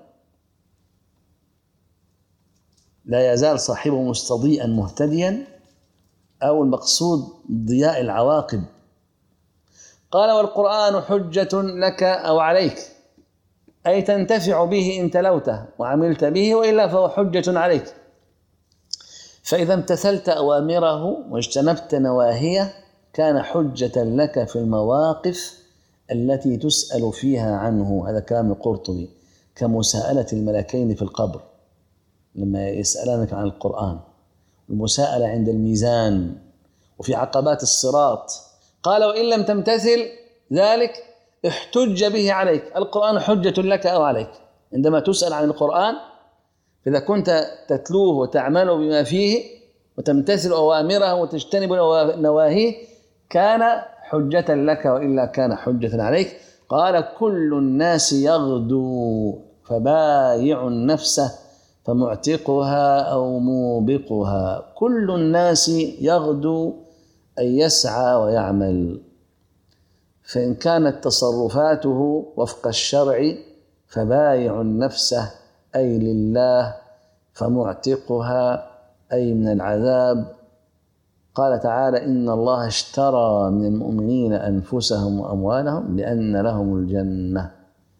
S1: لا يزال صاحبه مستضيئا مهتديا، أو المقصود ضياء العواقب. قال: والقرآن حجة لك أو عليك، أي تنتفع به إن تلوته وعملت به، وإلا فهو حجة عليك. فإذا امتثلت أوامره واجتنبت نواهيه كان حجة لك في المواقف التي تسأل فيها عنه. هذا كلام القرطبي، كمساءلة الملكين في القبر لما يسألانك عن القرآن، والمساءلة عند الميزان، وفي عقبات الصراط. قال: وإن لم تمتثل ذلك احتج به عليك. القرآن حجة لك أو عليك. عندما تسأل عن القرآن، إذا كنت تتلوه وتعمل بما فيه وتمتثل أوامره وتجتنب نواهيه كان حجة لك، وإلا كان حجة عليك. قال: كل الناس يغدو فبايع نفسه فمعتقها أو موبقها. كل الناس يغدو أي يسعى ويعمل، فإن كانت تصرفاته وفق الشرع فبايع نفسه أي لله، فمعتقها أي من العذاب. قال تعالى: إن الله اشترى من المؤمنين أنفسهم وأموالهم بأن لهم الجنة.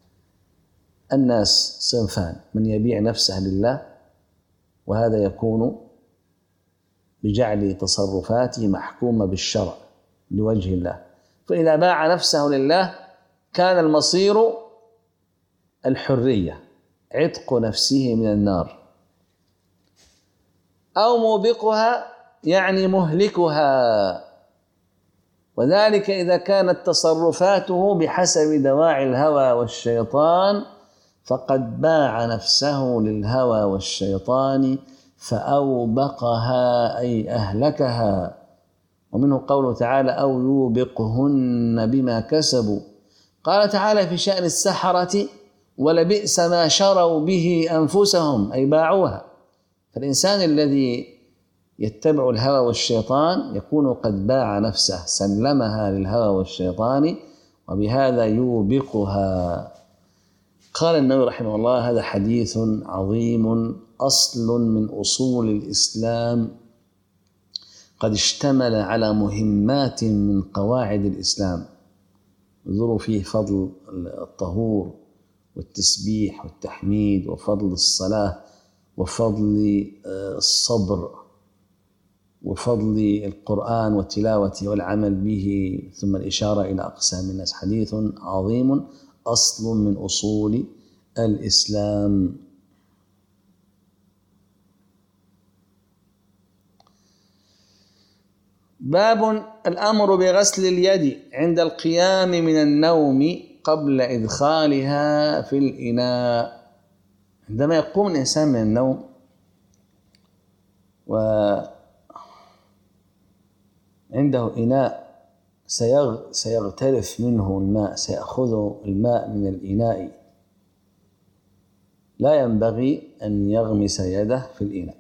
S1: الناس صنفان: من يبيع نفسه لله، وهذا يكون بجعل تصرفاته محكومة بالشرع لوجه الله، فإذا باع نفسه لله كان المصير الحرية، عتق نفسه من النار. أو موبقها يعني مهلكها، وذلك إذا كانت تصرفاته بحسب دواعي الهوى والشيطان فقد باع نفسه للهوى والشيطان فأوبقها أي أهلكها. ومنه قوله تعالى: أو يوبقهن بما كسبوا. قال تعالى في شأن السحرة: ولبئس ما شروا به أنفسهم، أي باعوها. فالإنسان الذي يتبع الهوى والشيطان يكون قد باع نفسه، سلمها للهوى والشيطان، وبهذا يوبقها. قال النووي رحمه الله: هذا حديث عظيم، أصل من أصول الإسلام، قد اشتمل على مهمات من قواعد الإسلام. انظروا فيه فضل الطهور والتسبيح والتحميد، وفضل الصلاة، وفضل الصبر، وفضل القرآن وتلاوته والعمل به، ثم الإشارة إلى أقسام الناس. حديث عظيم، أصل من أصول الإسلام. باب الأمر بغسل اليد عند القيام من النوم قبل إدخالها في الإناء. عندما يقوم الإنسان من النوم وعنده إناء سيغترف منه الماء، سيأخذ الماء من الإناء، لا ينبغي أن يغمس يده في الإناء،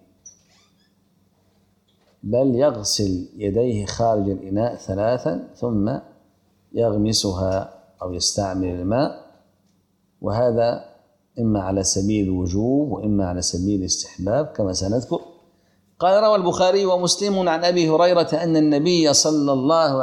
S1: بل يغسل يديه خارج الإناء 3 ثم يغمسها أو يستعمل الماء، وهذا إما على سبيل الوجوب وإما على سبيل الاستحباب كما سنذكر. قال: روى البخاري ومسلم عن أبي هريرة أن النبي صلى الله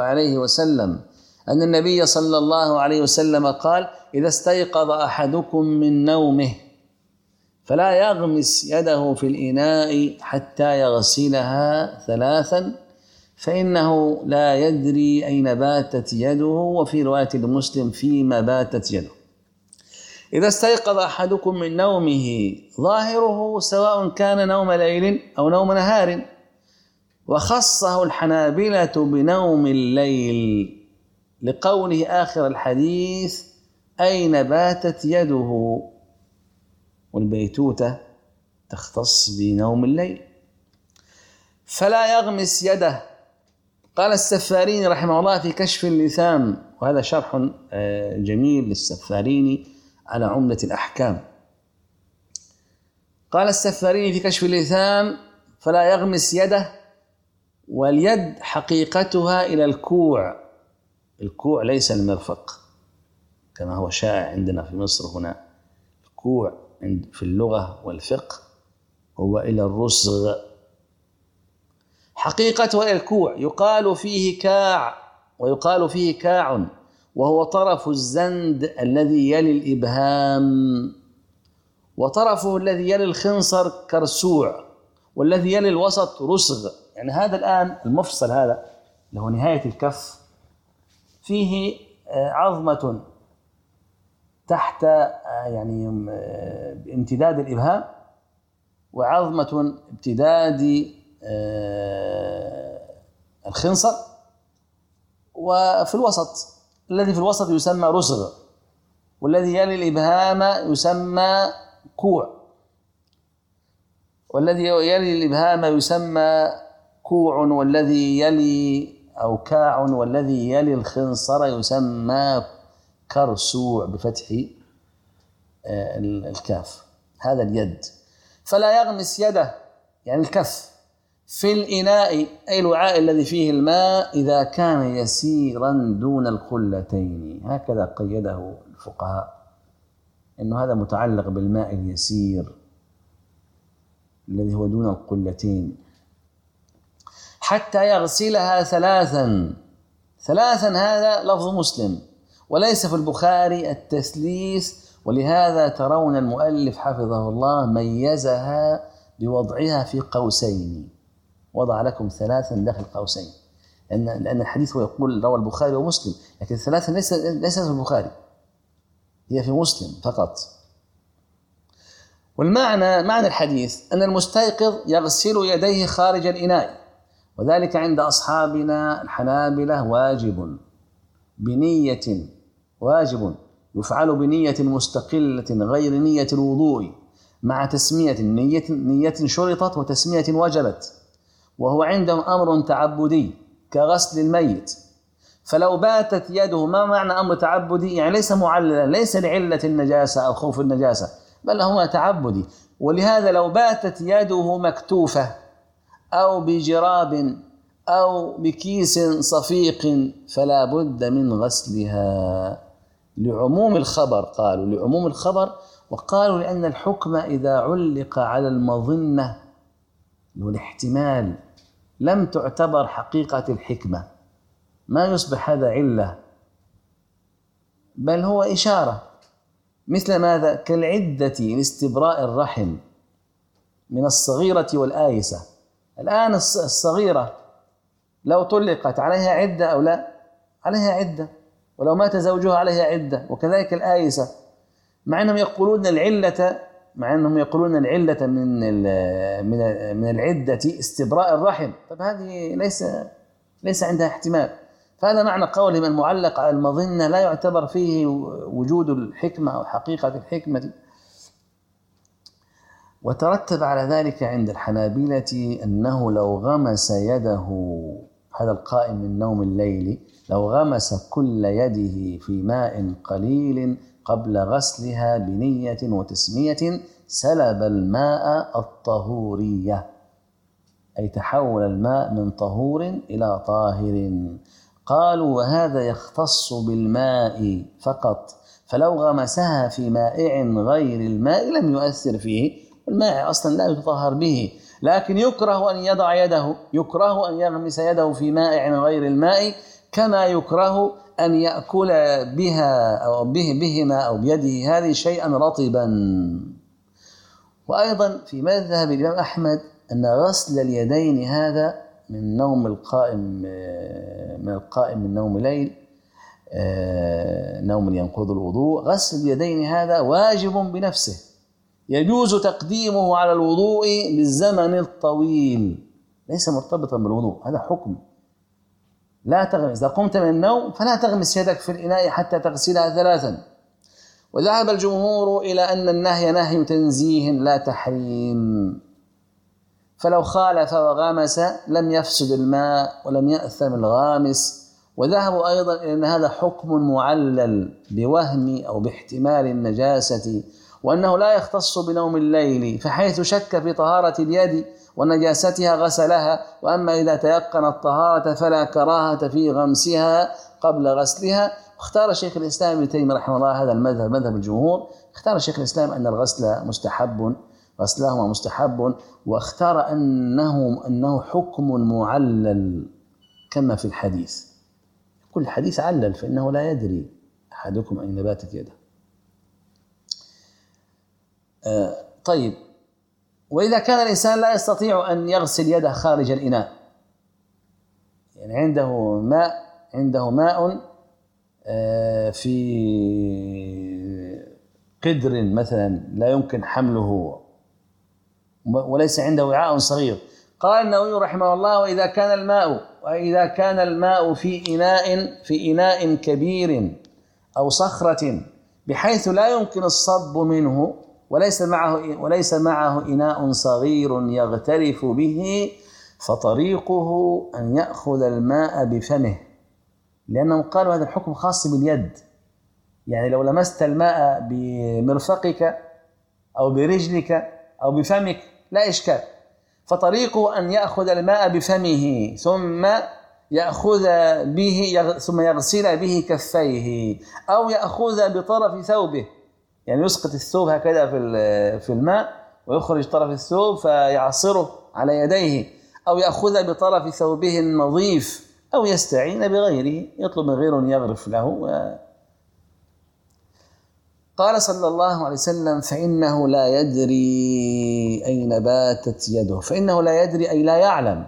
S1: عليه وسلم قال: إذا استيقظ أحدكم من نومه فلا يغمس يده في الإناء حتى يغسلها 3 فإنه لا يدري أين باتت يده، وفي رواية لمسلم: فيما باتت يده. إذا استيقظ أحدكم من نومه ظاهره سواء كان نوم ليل أو نوم نهار، وخصه الحنابلة بنوم الليل لقوله آخر الحديث: أين باتت يده، والبيتوتة تختص بنوم الليل. فلا يغمس يده. قال السفاريني رحمه الله في كشف اللثام، وهذا شرح جميل للسفاريني على عمدة الأحكام. قال السفاريني في كشف اللثام: فلا يغمس يده، واليد حقيقتها إلى الكوع. الكوع ليس المرفق كما هو شائع عندنا في مصر هنا. الكوع في اللغة والفقه هو إلى الرسغ، حقيقته إلى الكوع. يقال فيه كاع ويقال فيه كاع، وهو طرف الزند الذي يلي الإبهام، وطرفه الذي يلي الخنصر كرسوع، والذي يلي الوسط رسغ. يعني هذا الآن المفصل هذا اللي هو نهاية الكف فيه عظمة تحت يعني امتداد الإبهام، وعظمة امتداد الخنصر، وفي الوسط الذي في الوسط يسمى رسغ، والذي يلي الإبهام يسمى كوع، والذي يلي الإبهام يسمى كوع، والذي يلي أو كاع، والذي يلي الخنصر يسمى كرسوع بفتح الكاف. هذا اليد. فلا يغمس يده يعني الكف في الإناء أي الوعاء الذي فيه الماء إذا كان يسيرا دون القلتين. هكذا قيده الفقهاء، إنه هذا متعلق بالماء اليسير الذي هو دون القلتين، حتى يغسلها 3. هذا لفظ مسلم، وليس في البخاري التثليث، ولهذا ترون المؤلف حفظه الله ميزها بوضعها في قوسين، وضع لكم 3 داخل قوسين، لأن الحديث هو يقول روى البخاري ومسلم، لكن 3 ليست في البخاري، هي في مسلم فقط. معنى الحديث أن المستيقظ يغسل يديه خارج الإناء، وذلك عند أصحابنا الحنابلة واجب يفعل بنية مستقلة غير نية الوضوء، مع تسمية نية شرطت وتسمية وجبت، وهو عندهم أمر تعبدي كغسل الميت. فلو باتت يده، ما معنى أمر تعبدي؟ يعني ليس معللا، ليس لعلة النجاسة أو خوف النجاسة، بل هو تعبدي. ولهذا لو باتت يده مكتوفة أو بجراب أو بكيس صفيق فلا بد من غسلها لعموم الخبر. قالوا لعموم الخبر، وقالوا لأن الحكم إذا علق على المظنة والاحتمال لم تعتبر حقيقة الحكمة، ما يصبح هذا علة، بل هو إشارة. مثل ماذا؟ كالعدة لاستبراء الرحم من الصغيرة والآيسة. الآن الصغيرة لو طلقت عليها عدة أو لا؟ عليها عدة، ولو مات زوجها عليها عدة، وكذلك الآيسة، مع أنهم يقولون العلة من العدة استبراء الرحم. طب هذه ليس عندها احتمال. فهذا معنى قولهم المعلق على المظنة لا يعتبر فيه وجود الحكمة أو حقيقة الحكمة. وترتب على ذلك عند الحنابلة أنه لو غمس يده، هذا القائم من نوم الليل، لو غمس كل يده في ماء قليل قبل غسلها بنية وتسمية سلب الماء الطهورية، أي تحول الماء من طهور إلى طاهر. قالوا وهذا يختص بالماء فقط، فلو غمسها في مائع غير الماء لم يؤثر فيه، الماء أصلا لا يتطهر به، لكن يكره أن يضع يده، يكره أن يغمس يده في مائع غير الماء، كما يكره أن يأكل بها أو بهما أو بيده هذه شيئا رطبا. وأيضا في مذهب الإمام أحمد أن غسل اليدين هذا من نوم القائم من نوم ليل، نوم ينقض الوضوء، غسل اليدين هذا واجب بنفسه، يجوز تقديمه على الوضوء للزمن الطويل، ليس مرتبطا بالوضوء، هذا حكم. لا تغمس، إذا قمت من النوم فلا تغمس يدك في الإناء حتى تغسلها 3. وذهب الجمهور إلى أن النهي نهي تنزيه لا تحريم، فلو خالف وغمس لم يفسد الماء ولم يأثم الغامس. وذهبوا أيضا إلى أن هذا حكم معلل بوهم أو باحتمال النجاسة، وأنه لا يختص بنوم الليل، فحيث شك في طهارة اليد ونجاستها غسلها، وأما إذا تيقن الطهارة فلا كراهة في غمسها قبل غسلها. اختار شيخ الإسلام ابن تيمية رحمه الله هذا المذهب، مذهب الجمهور. اختار شيخ الإسلام أن الغسل مستحب، غسلهما مستحب، واختار أنه حكم معلل كما في الحديث. كل حديث علل، فإنه لا يدري أحدكم أين باتت يده. طيب، وإذا كان الإنسان لا يستطيع أن يغسل يده خارج الإناء، يعني عنده ماء في قدر مثلا لا يمكن حمله وليس عنده وعاء صغير، قال النووي رحمه الله وإذا كان الماء في إناء كبير أو صخرة بحيث لا يمكن الصب منه، وليس معه إناء صغير يغترف به، فطريقه أن يأخذ الماء بفمه، لأنهم قالوا هذا الحكم خاص باليد، يعني لو لمست الماء بمرفقك أو برجلك أو بفمك لا إشكال، فطريقه أن يأخذ الماء بفمه ثم يغسل به كفيه، أو يأخذ بطرف ثوبه، يعني يسقط الثوب هكذا في الماء ويخرج طرف الثوب فيعصره على يديه، أو يأخذ بطرف ثوبه النظيف، أو يستعين بغيره، يطلب من غيره يغرف له. قال صلى الله عليه وسلم فإنه لا يدري أين باتت يده، فإنه لا يدري أي لا يعلم.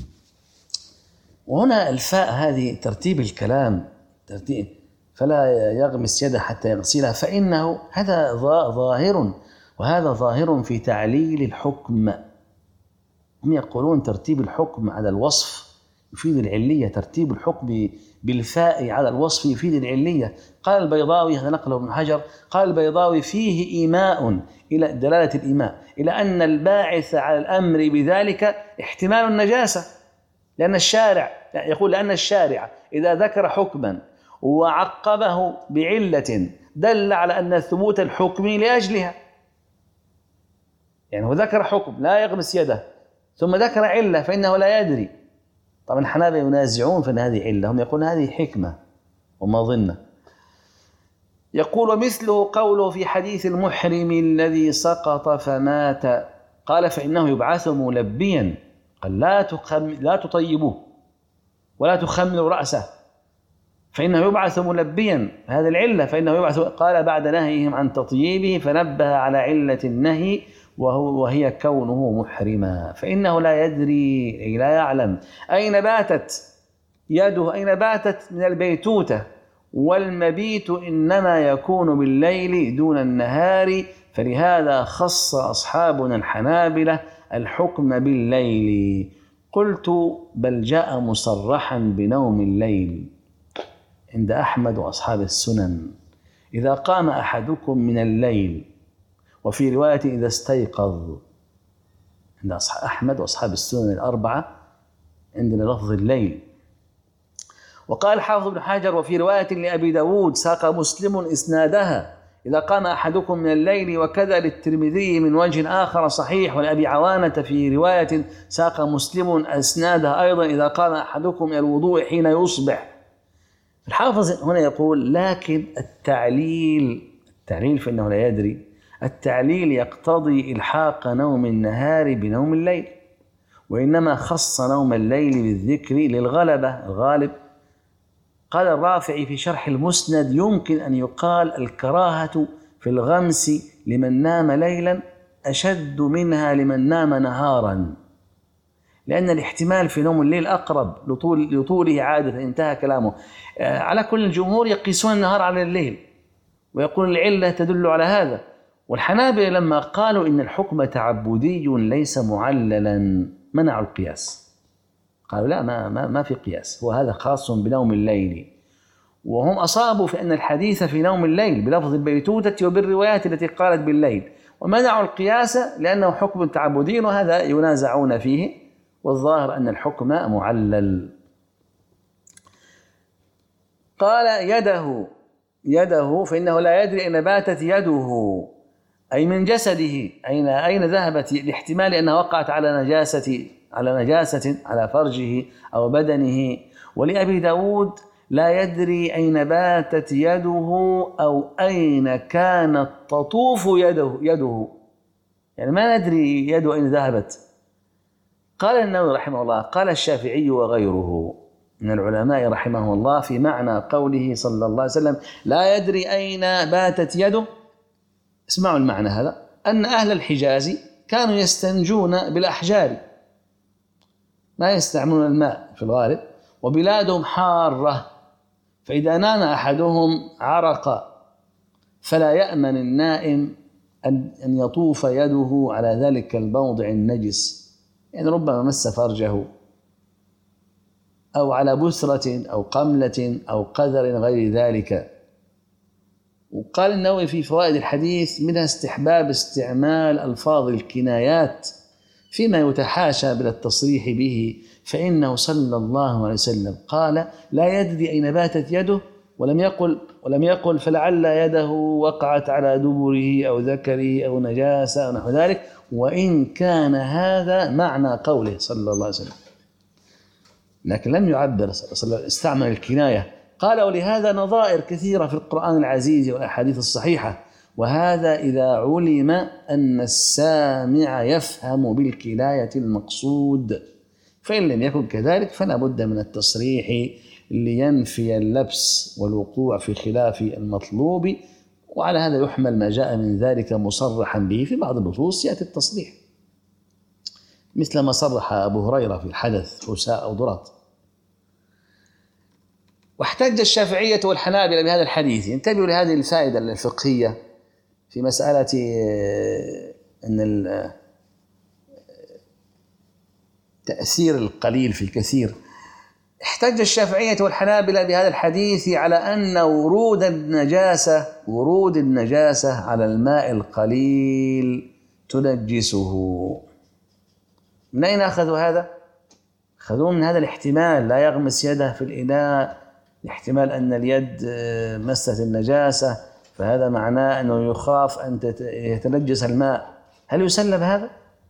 S1: وهنا الفاء هذه ترتيب الكلام، فلا يغمس يده حتى يغسلها، فإنه هذا ظاهر، وهذا ظاهر في تعليل الحكم. هم يقولون ترتيب الحكم على الوصف يفيد العلية، ترتيب الحكم بالفاء على الوصف يفيد العلية. قال البيضاوي، هذا نقله ابن حجر، قال البيضاوي فيه إيماء إلى دلالة الإيماء إلى أن الباعث على الأمر بذلك احتمال النجاسة، لأن الشارع إذا ذكر حكما وعقبه بعلة دل على أن ثبوت الحكم لأجلها، يعني هو ذكر حكم لا يغمس يده ثم ذكر علة فإنه لا يدري. طبعا الحنابلة ينازعون في هذه علة، هم يقولون هذه حكمة ومظنة. يقول ومثله قوله في حديث المحرم الذي سقط فمات، قال فإنه يبعث ملبيا، قال لا تطيبوه ولا تخملوا رأسه، فإنه يبعث ملبيا، هذه العلة، فإنه يبعث. قال بعد نهيهم عن تطييبه فنبه على علة النهي وهي كونه محرما، فإنه لا يدري أي لا يعلم أين باتت يده، أين باتت من البيتوتة، والمبيت إنما يكون بالليل دون النهار، فلهذا خص أصحابنا الحنابلة الحكم بالليل. قلت بل جاء مصرحا بنوم الليل عند أحمد وأصحاب السنن إذا قام أحدكم من الليل، وفي رواية إذا استيقظ. عند أحمد وأصحاب السنن الأربعة عندنا لفظ الليل. وقال حافظ بن حجر وفي رواية لأبي داود ساق مسلم إسنادها إذا قام أحدكم من الليل، وكذا للترمذي من وجه آخر صحيح، ولأبي عوانة في رواية ساق مسلم إسنادها أيضا إذا قام أحدكم إلى الوضوء حين يصبح. الحافظ هنا يقول لكن التعليل فإنه لا يدري، التعليل يقتضي إلحاق نوم النهار بنوم الليل، وإنما خص نوم الليل بالذكر للغلبة الغالب. قال الرافعي في شرح المسند يمكن أن يقال الكراهة في الغمس لمن نام ليلا أشد منها لمن نام نهارا، لأن الاحتمال في نوم الليل أقرب لطوله عادة. انتهى كلامه. على كل الجمهور يقيسون النهار على الليل، ويقول العلة تدل على هذا. والحنابلة لما قالوا إن الحكم تعبدي ليس معللا منعوا القياس، قالوا لا ما في قياس، وهذا خاص بنوم الليل. وهم أصابوا في أن الحديث في نوم الليل بلفظ البيتوتة وبالروايات التي قالت بالليل، ومنعوا القياس لأنه حكم تعبدي، وهذا ينازعون فيه، والظاهر أن الحكم معلل. قال يده فإنه لا يدري أين باتت يده، أي من جسده أين ذهبت، لاحتمال أنها وقعت على نجاسة على فرجه أو بدنه. ولأبي داود لا يدري أين باتت يده أو أين كانت تطوف يده، يعني ما ندري يده أين ذهبت. قال النووي رحمه الله قال الشافعي وغيره من العلماء رحمه الله في معنى قوله صلى الله عليه وسلم لا يدري أين باتت يده، اسمعوا المعنى هذا، أن أهل الحجاز كانوا يستنجون بالأحجار، ما يستعملون الماء في الغالب، وبلادهم حارة، فإذا نام أحدهم عرق فلا يأمن النائم أن يطوف يده على ذلك الموضع النجس، يعني ربما مس فرجه أو على بسرة أو قملة أو قذر غير ذلك. وقال النووي في فوائد الحديث منها استحباب استعمال ألفاظ الكنايات فيما يتحاشى من التصريح به، فإنه صلى الله عليه وسلم قال لا يدري أين باتت يده، ولم يقل فلعل يده وقعت على دبره أو ذكره أو نجاسة أو نحو ذلك، وإن كان هذا معنى قوله صلى الله عليه وسلم، لكن لم يعبر صلى الله عليه وسلم، استعمل الكناية. قال ولهذا نظائر كثيرة في القرآن العزيز والأحاديث الصحيحة، وهذا إذا علم أن السامع يفهم بالكناية المقصود، فإن لم يكن كذلك فلا بد من التصريح لينفي اللبس والوقوع في خلاف المطلوب. وعلى هذا يحمل ما جاء من ذلك مصرحا به في بعض النصوص يأتي التصريح، مثل ما صرح أبو هريرة في الحدث حساء أو ضرات. واحتج الشافعية والحنابلة بهذا الحديث. انتبهوا لهذه الفائدة الفقهية في مسألة أن تأثير القليل في الكثير. احتج الشافعية والحنابلة بهذا الحديث على أن ورود النجاسة على الماء القليل تنجسه. من أين أخذوا هذا؟ أخذوه من هذا الاحتمال، لا يغمس يده في الإناء، الاحتمال أن اليد مست النجاسة، فهذا معناه أنه يخاف أن يتنجس الماء. هل يسلم هذا؟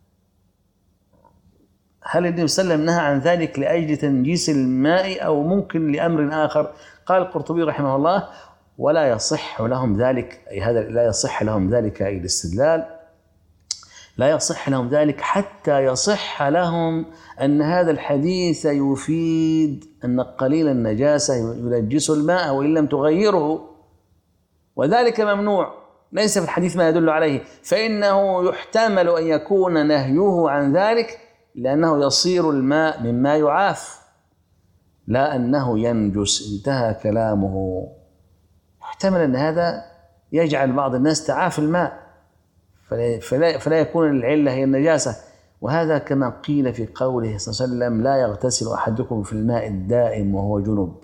S1: هل النبي صلى الله عليه وسلم نهى عن ذلك لأجل تنجيس الماء أو ممكن لأمر آخر؟ قال القرطبي رحمه الله ولا يصح لهم ذلك، أي هذا لا يصح لهم ذلك أي الاستدلال، لا يصح لهم ذلك حتى يصح لهم أن هذا الحديث يفيد أن قليل النجاسة ينجس الماء وإن لم تغيره، وذلك ممنوع، ليس في الحديث ما يدل عليه، فإنه يحتمل أن يكون نهيه عن ذلك لأنه يصير الماء مما يعاف لا أنه ينجس. انتهى كلامه. يحتمل أن هذا يجعل بعض الناس تعافي الماء فلا يكون العلة هي النجاسة، وهذا كما قيل في قوله صلى الله عليه وسلم: لا يغتسل أحدكم في الماء الدائم وهو جنب،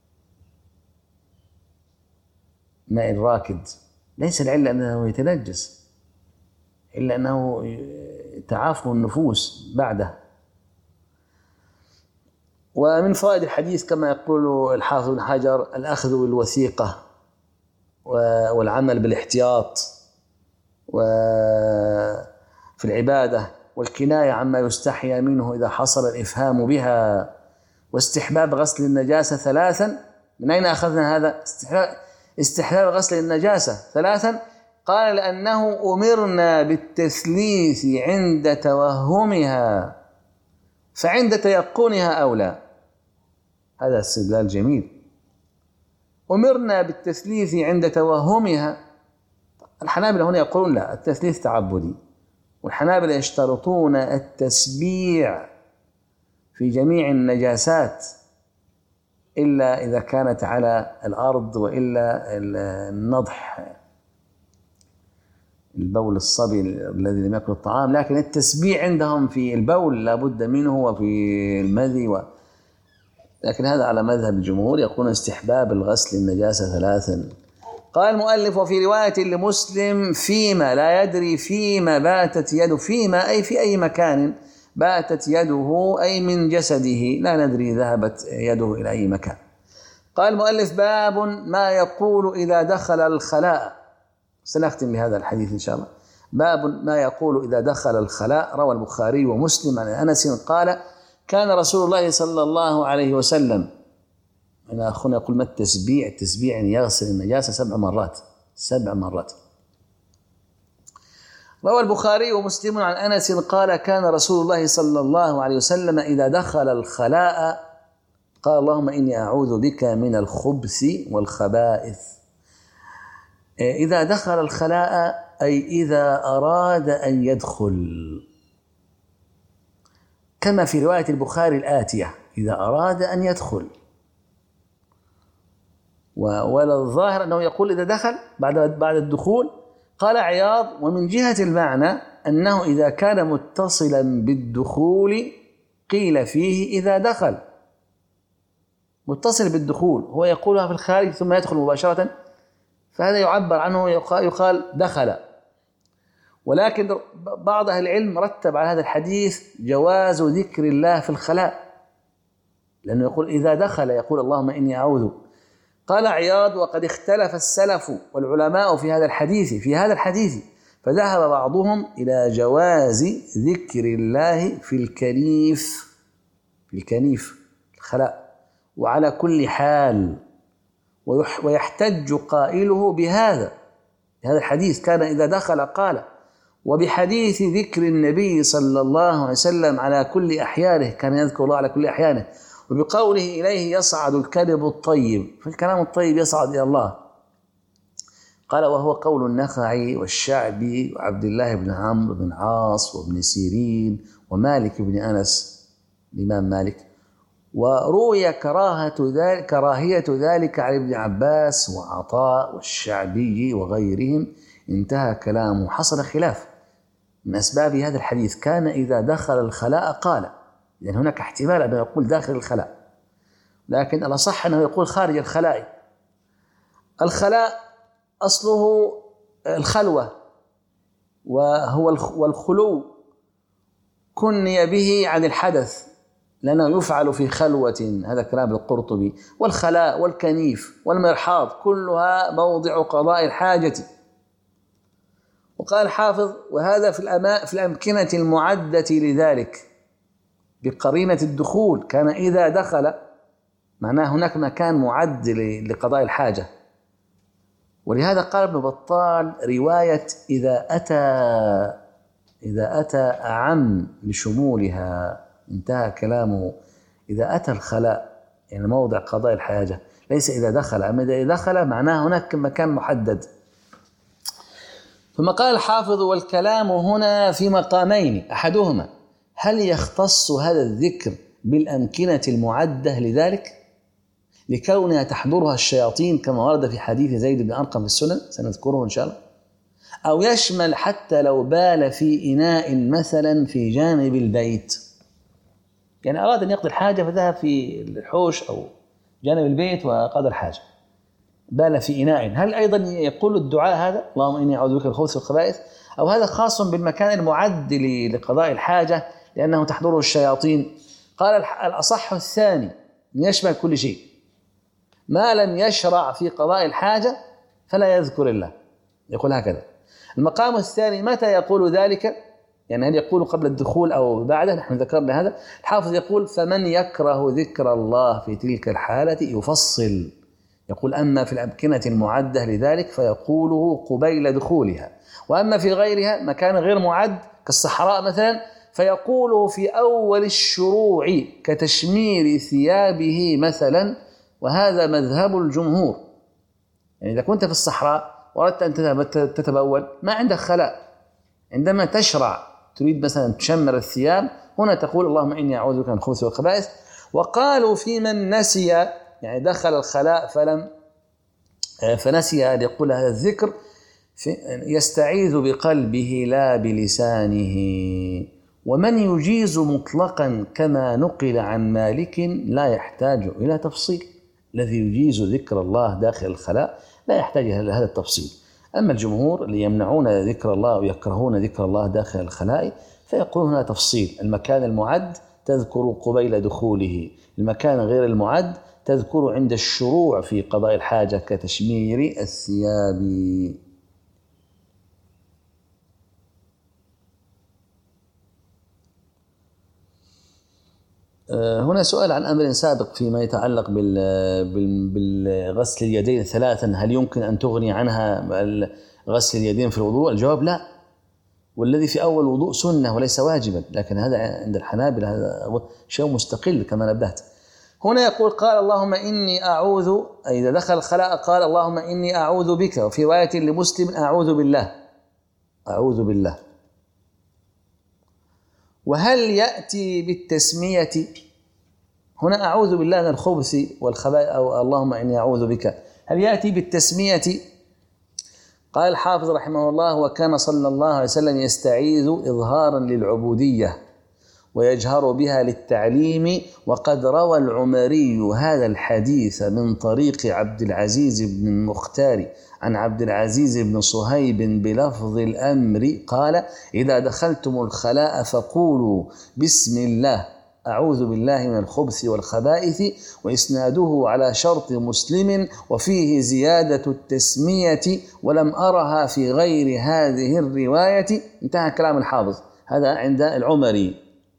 S1: ماء الراكد. ليس العلة أنه يتنجس، إلا أنه تعافه النفوس بعده. ومن فوائد الحديث كما يقول الحافظ بن حجر: الأخذ بالوثيقة والعمل بالاحتياط وفي العبادة، والكناية عما يستحيا منه إذا حصل الإفهام بها، واستحباب غسل النجاسة ثلاثا. من أين أخذنا هذا؟ استحباب غسل النجاسة ثلاثا. قال: لأنه أمرنا بالتثليث عند توهمها، فعند تيقنها أولى. هذا استدلال جميل. أمرنا بالتثليث عند توهمها. الحنابلة هنا يقولون لا، التثليث تعبدي، والحنابلة يشترطون التسبيع في جميع النجاسات إلا إذا كانت على الأرض، وإلا النضح، البول الصبي الذي لم يأكل الطعام. لكن التسبيع عندهم في البول لا بد منه، وفي المذي لكن هذا على مذهب الجمهور، يقول استحباب الغسل النجاسة ثلاثا. قال المؤلف: وفي رواية لمسلم: فيما لا يدري فيما باتت يده، فيما أي في أي مكان باتت يده، أي من جسده، لا ندري ذهبت يده إلى أي مكان. قال المؤلف: باب ما يقول إذا دخل الخلاء. سنختم بهذا الحديث إن شاء الله. باب ما يقول إذا دخل الخلاء. روى البخاري ومسلم عن أنس قال: كان رسول الله صلى الله عليه وسلم، أنا أخونا يقول: ما التسبيع؟ التسبيع يعني يغسل النجاسة 7 مرات، 7 مرات. روى البخاري ومسلم عن أنس قال: كان رسول الله صلى الله عليه وسلم إذا دخل الخلاء قال: اللهم إني أعوذ بك من الخبث والخبائث. إذا دخل الخلاء أي إذا أراد أن يدخل، كما في رواية البخاري الآتية: إذا أراد أن يدخل. ولا الظاهر أنه يقول إذا دخل بعد الدخول. قال عياض: ومن جهة المعنى أنه إذا كان متصلا بالدخول قيل فيه إذا دخل، متصل بالدخول، هو يقولها في الخارج ثم يدخل مباشرة، فهذا يعبر عنه يقال دخل. ولكن بعض أهل العلم رتب على هذا الحديث جواز ذكر الله في الخلاء، لأنه يقول إذا دخل يقول اللهم إني أعوذ. قال عياض: وقد اختلف السلف والعلماء في هذا الحديث فذهب بعضهم إلى جواز ذكر الله في الكنيف الخلاء وعلى كل حال، ويحتج قائله بهذا الحديث كان إذا دخل قال، وبحديث ذكر النبي صلى الله عليه وسلم على كل أحيانه، كان يذكر الله على كل أحيانه، وبقوله إليه يصعد الكلم الطيب، فالكلام الطيب يصعد إلى الله. قال: وهو قول النخعي والشعبي وعبد الله بن عمرو بن عاص وابن سيرين ومالك بن أنس الإمام مالك. وروي كراهية ذلك عن ابن عباس وعطاء والشعبي وغيرهم، انتهى كلامه. حصل خلاف من أسباب هذا الحديث، كان إذا دخل الخلاء قال، لأن هناك احتمال أنه يقول داخل الخلاء، لكن الأصح أنه يقول خارج الخلاء. الخلاء أصله الخلوة، والخلو كني به عن الحدث لأنه يفعل في خلوة، هذا كلام القرطبي. والخلاء والكنيف والمرحاض كلها موضع قضاء الحاجة. وقال الحافظ: وهذا في الأمكنة المعدة لذلك بقرينة الدخول، كان إذا دخل معناه هناك مكان معد لقضاء الحاجة. ولهذا قال ابن بطال: رواية إذا أتى أعم لشمولها، انتهى كلامه. إذا أتى الخلاء يعني موضع قضاء الحاجة، ليس إذا دخل. أما إذا دخل معناه هناك مكان محدد. ثم قال الحافظ: والكلام هنا في مقامين، أحدهما هل يختص هذا الذكر بالأمكنة المعدة لذلك لكونها تحضرها الشياطين كما ورد في حديث زيد بن أرقم في السنن، سنذكره إن شاء الله، أو يشمل حتى لو بال في إناء مثلا في جانب البيت، يعني أراد أن يقضي الحاجة فذهب في الحوش أو جانب البيت وقضى الحاجة، بال في إناء، هل أيضا يقول الدعاء هذا اللهم إني أعوذ بك من الخبث والخبائث، أو هذا خاص بالمكان المعد لقضاء الحاجة لأنه تحضره الشياطين؟ قال الأصح الثاني يشمل كل شيء، ما لم يشرع في قضاء الحاجة فلا يذكر الله، يقول هكذا. المقام الثاني متى يقول ذلك؟ يعني هل يقول قبل الدخول أو بعده؟ نحن ذكرنا هذا. الحافظ يقول فمن يكره ذكر الله في تلك الحالة يفصل، يقول أما في الأمكنة المعدة لذلك فيقوله قبيل دخولها، وأما في غيرها مكان غير معد كالصحراء مثلا فيقوله في أول الشروع كتشمير ثيابه مثلا، وهذا مذهب الجمهور. يعني إذا كنت في الصحراء وأردت أن تتبول ما عندك خلاء، عندما تشرع تريد مثلا تشمر الثياب هنا تقول اللهم إني أعوذ بك من الخبث والخبائث. وقالوا في من نسي، يعني دخل الخلاء فنسي أن يقول هذا الذكر يستعيذ بقلبه لا بلسانه. ومن يجيز مطلقا كما نقل عن مالك لا يحتاج إلى تفصيل، الذي يجيز ذكر الله داخل الخلاء لا يحتاج إلى هذا التفصيل. أما الجمهور اللي يمنعون ذكر الله ويكرهون ذكر الله داخل الخلاء فيقولون هنا تفصيل، المكان المعد تذكر قبيل دخوله، المكان غير المعد تذكر عند الشروع في قضاء الحاجة كتشمير الثياب. هنا سؤال عن أمر سابق فيما يتعلق بالغسل اليدين ثلاثا، هل يمكن أن تغني عنها غسل اليدين في الوضوء؟ الجواب لا، والذي في أول وضوء سنة وليس واجبا، لكن هذا عند الحنابلة هذا شيء مستقل كما نبهت. هنا يقول قال اللهم إني أعوذ، إذا دخل الخلاء قال اللهم إني أعوذ بك، وفي رواية لمسلم أعوذ بالله، أعوذ بالله. وهل يأتي بالتسمية هنا أعوذ بالله من الخبث والخبائث أو اللهم إني أعوذ بك، هل يأتي بالتسمية؟ قال الحافظ رحمه الله وكان صلى الله عليه وسلم يستعيذ إظهارا للعبودية ويجهر بها للتعليم، وقد روى العمري هذا الحديث من طريق عبد العزيز بن المختار عن عبد العزيز بن صهيب بلفظ الأمر قال إذا دخلتم الخلاء فقولوا بسم الله أعوذ بالله من الخبث والخبائث، وإسناده على شرط مسلم وفيه زيادة التسمية ولم أرها في غير هذه الرواية. انتهى كلام الحافظ، هذا عند العمري.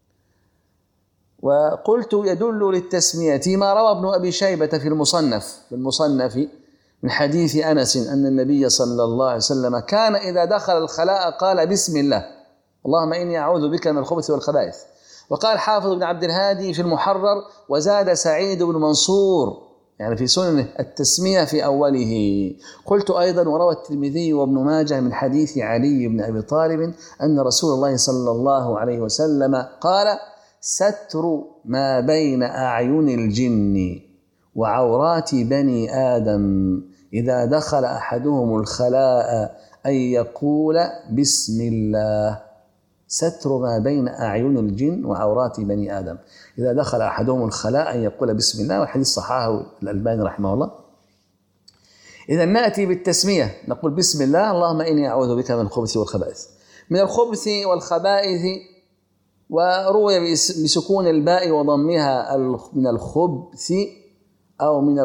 S1: وقلت يدل للتسمية ما روى ابن أبي شيبة في المصنف من حديث أنس أن النبي صلى الله عليه وسلم كان إذا دخل الخلاء قال بسم الله اللهم إني أعوذ بك من الخبث والخبائث. وقال حافظ بن عبد الهادي في المحرر وزاد سعيد بن منصور يعني في سنن التسمية في أوله. قلت أيضا وروى الترمذي وابن ماجه من حديث علي بن أبي طالب أن رسول الله صلى الله عليه وسلم قال ستر ما بين أعين الجن وعورات بني آدم إذا دخل أحدهم الخلاء أن يقول بسم الله. ستر ما بين أعين الجن وعورات بني آدم إذا دخل أحدهم الخلاء أن يقول بسم الله، والحديث صححه الألباني رحمه الله. إذا نأتي بالتسمية نقول بسم الله اللهم إني أعوذ بك من الخبث والخبائث. من الخبث والخبائث وروي بسكون الباء وضمها من الخبث أو من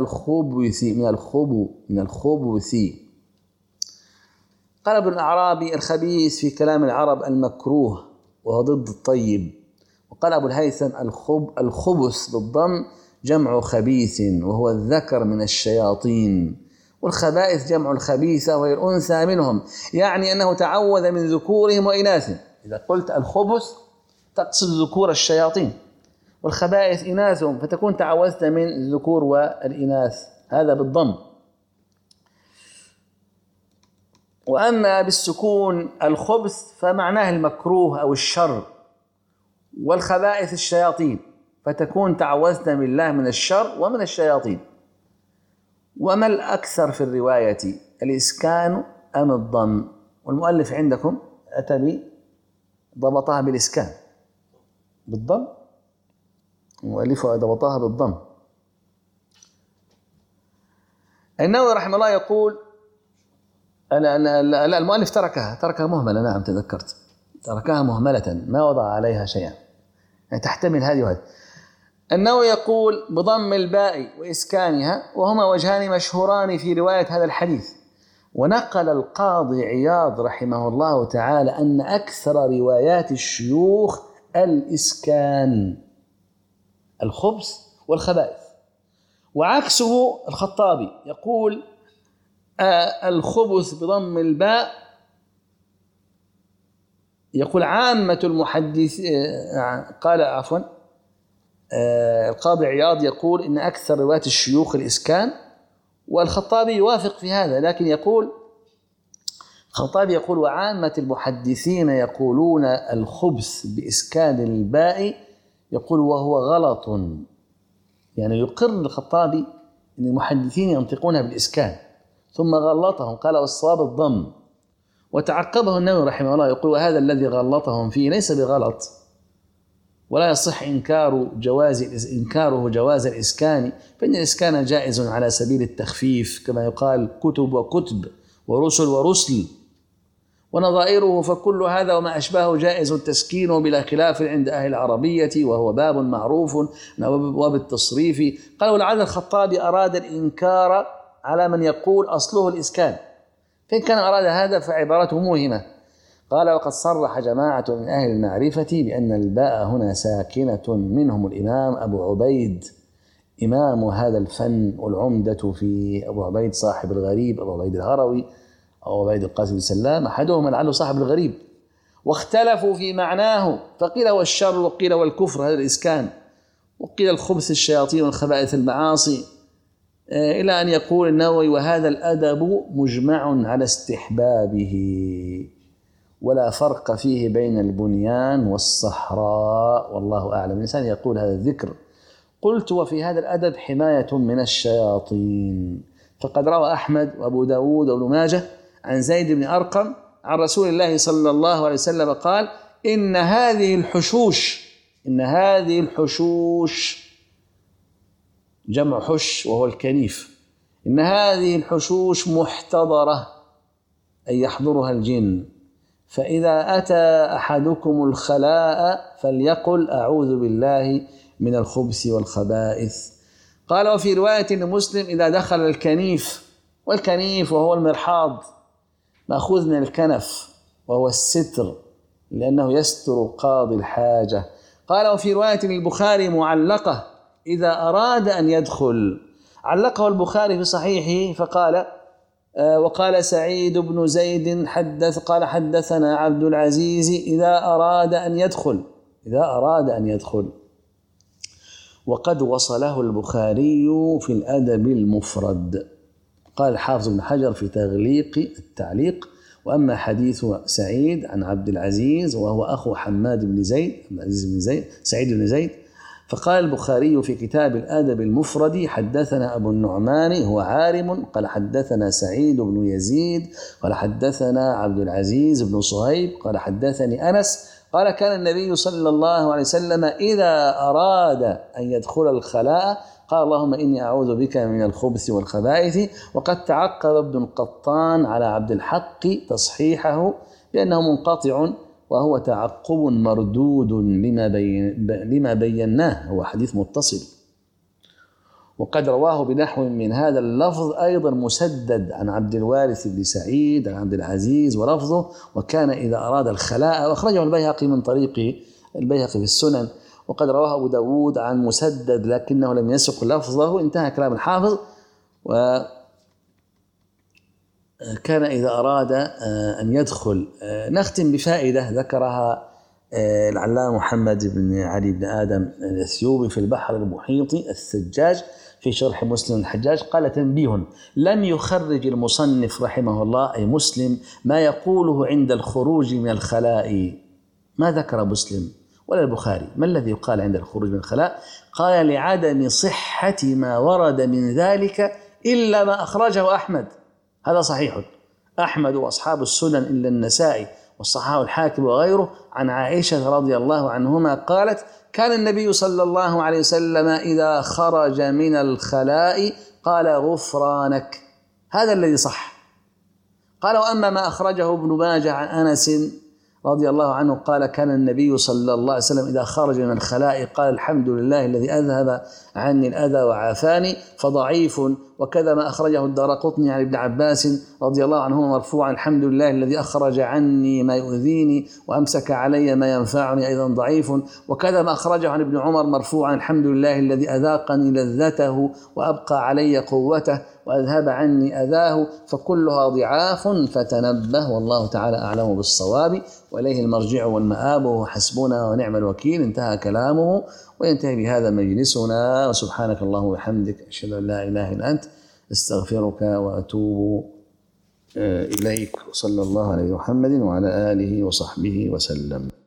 S1: الخبث. قال ابن الأعرابي الخبيث في كلام العرب المكروه وهو ضد الطيب. وقال أبو الهيثم الخبث بالضم جمع خبيث وهو الذكر من الشياطين، والخبائث جمع الخبيثة وهي الأنثى منهم، يعني أنه تعوذ من ذكورهم وإناثهم. إذا قلت الخبث تقصد ذكور الشياطين، والخبائث إناثهم فتكون تعوذت من الذكور والإناث، هذا بالضم. وأما بالسكون الخبث فمعناه المكروه أو الشر، والخبائث الشياطين فتكون تعوذت بالله من الشر ومن الشياطين. وما الأكثر في الرواية الإسكان أم الضم؟ والمؤلف عندكم أتى ضبطها بالإسكان بالضم، المؤلف ضبطها بالضم. النووي رحمه الله يقول لا المؤلف تركها مهملة. نعم تذكرت، تركها مهملة ما وضع عليها شيئا، يعني تحتمل هذه وهذه. النووي يقول بضم الباء وإسكانها، وهما وجهان مشهوران في رواية هذا الحديث. ونقل القاضي عياض رحمه الله تعالى أن أكثر روايات الشيوخ الإسكان، الخبث والخبائث، وعكسه الخطابي يقول الخبث بضم الباء، يقول عامة المحدث قال عفوا القاضي عياض يقول إن أكثر روايات الشيوخ الإسكان، والخطابي يوافق في هذا، لكن يقول الخطابي يقول وعامة المحدثين يقولون الخبث بإسكان الباء، يقول وهو غلط. يعني يقر الخطابي أن المحدثين ينطقونها بالإسكان ثم غلطهم، قال والصواب الضم. وتعقبه النووي رحمه الله يقول وهذا الذي غلطهم فيه ليس بغلط، ولا يصح إنكاره جواز الإسكان، فإن الإسكان جائز على سبيل التخفيف، كما يقال كتب وكتب ورسل ورسل ونظائره، فكل هذا وما أشبهه جائز التسكين بلا خلاف عند أهل العربية، وهو باب معروف باب التصريف. قال ولعل الخطابي أراد الإنكار على من يقول أصله الإسكان، فإن كان أراد هذا فعبارته موهمة. قال وقد صرح جماعة من أهل المعرفة بأن الباء هنا ساكنة، منهم الإمام أبو عبيد إمام هذا الفن والعمدة في أبو عبيد صاحب الغريب، أبو عبيد الهروي أو عبيد القاسم بن سلام، أحدهما لعله صاحب الغريب. واختلفوا في معناه، فقيل هو الشر وقيل هو الكفر هذا الإسكان، وقيل الخبث الشياطين والخبائث المعاصي، إلى أن يقول النووي وهذا الأدب مجمع على استحبابه ولا فرق فيه بين البنيان والصحراء، والله أعلم. الإنسان يقول هذا الذكر. قلت وفي هذا الأدب حماية من الشياطين، فقد روى أحمد وأبو داود وابن ماجه عن زيد بن أرقم عن رسول الله صلى الله عليه وسلم قال إن هذه الحشوش جمع حش وهو الكنيف، إن هذه الحشوش محتضرة أي يحضرها الجن، فإذا أتى أحدكم الخلاء فليقل أعوذ بالله من الخبث والخبائث. قال وفي رواية لمسلم إذا دخل الكنيف، والكنيف وهو المرحاض مأخوذ من الكنف وهو الستر لأنه يستر قاضي الحاجة. قال وفي رواية للبخاري معلقة إذا أراد أن يدخل، علقه البخاري في صحيحه فقال وقال سعيد بن زيد قال حدثنا عبد العزيز إذا أراد أن يدخل. وقد وصله البخاري في الأدب المفرد. قال الحافظ بن حجر في التعليق وأما حديث سعيد عن عبد العزيز وهو أخو حماد بن زيد سعيد بن زيد، فقال البخاري في كتاب الأدب المفرد حدثنا أبو النعمان هو عارم قال حدثنا سعيد بن يزيد قال حدثنا عبد العزيز بن صهيب قال حدثني أنس قال كان النبي صلى الله عليه وسلم إذا أراد أن يدخل الخلاء قال اللهم إني أعوذ بك من الخبث والخبائث. وقد تعقب ابن القطان على عبد الحق تصحيحه بأنه منقطع، وهو تعقب مردود لما بيناه، هو حديث متصل. وقد رواه بنحو من هذا اللفظ أيضا مسدد عن عبد الوارث بن سعيد عن عبد العزيز ولفظه وكان إذا أراد الخلاء، وأخرجه البيهقي من طريق البيهقي في السنن. وقد رواه أبو داود عن مسدد لكنه لم يسق لفظه. انتهى كلام الحافظ. وكان إذا أراد أن يدخل. نختم بفائدة ذكرها العلامة محمد بن علي بن آدم الأثيوبي في البحر المحيط الثجاج في شرح مسلم الحجاج. قال تنبيه: لم يخرج المصنف رحمه الله أي مسلم ما يقوله عند الخروج من الخلاء. ما ذكر مسلم ولا البخاري ما الذي يقال عند الخروج من الخلاء. قال لعدم صحة ما ورد من ذلك إلا ما أخرجه أحمد. هذا صحيح. أحمد وأصحاب السنن إلا النسائي والصحاح الحاكم وغيره عن عائشة رضي الله عنهما قالت: كان النبي صلى الله عليه وسلم إذا خرج من الخلاء قال: غفرانك. هذا الذي صح. قال: وأما ما أخرجه ابن ماجه عن أنس رضي الله عنه قال: كان النبي صلى الله عليه وسلم إذا خرج من الخلاء قال: الحمد لله الذي أذهب عني الأذى وعافاني، فضعيف. وكذا ما أخرجه الدارقطني عن ابن عباس رضي الله عنهما مرفوعا: الحمد لله الذي أخرج عني ما يؤذيني وأمسك علي ما ينفعني، أيضا ضعيف. وكذا ما أخرجه عن ابن عمر مرفوعا: الحمد لله الذي أذاقني لذته وأبقى علي قوته وأذهب عني أذاه. فكلها ضعاف، فتنبه، والله تعالى أعلم بالصواب، وإليه المرجع والمآب، وهو حسبنا ونعم الوكيل. انتهى كلامه، وينتهي بهذا مجلسنا. وسبحانك اللهم وبحمدك، أشهد أن لا إله إلا أنت، استغفرك وأتوب إليك. صلى الله عليه محمد وعلى آله وصحبه وسلم.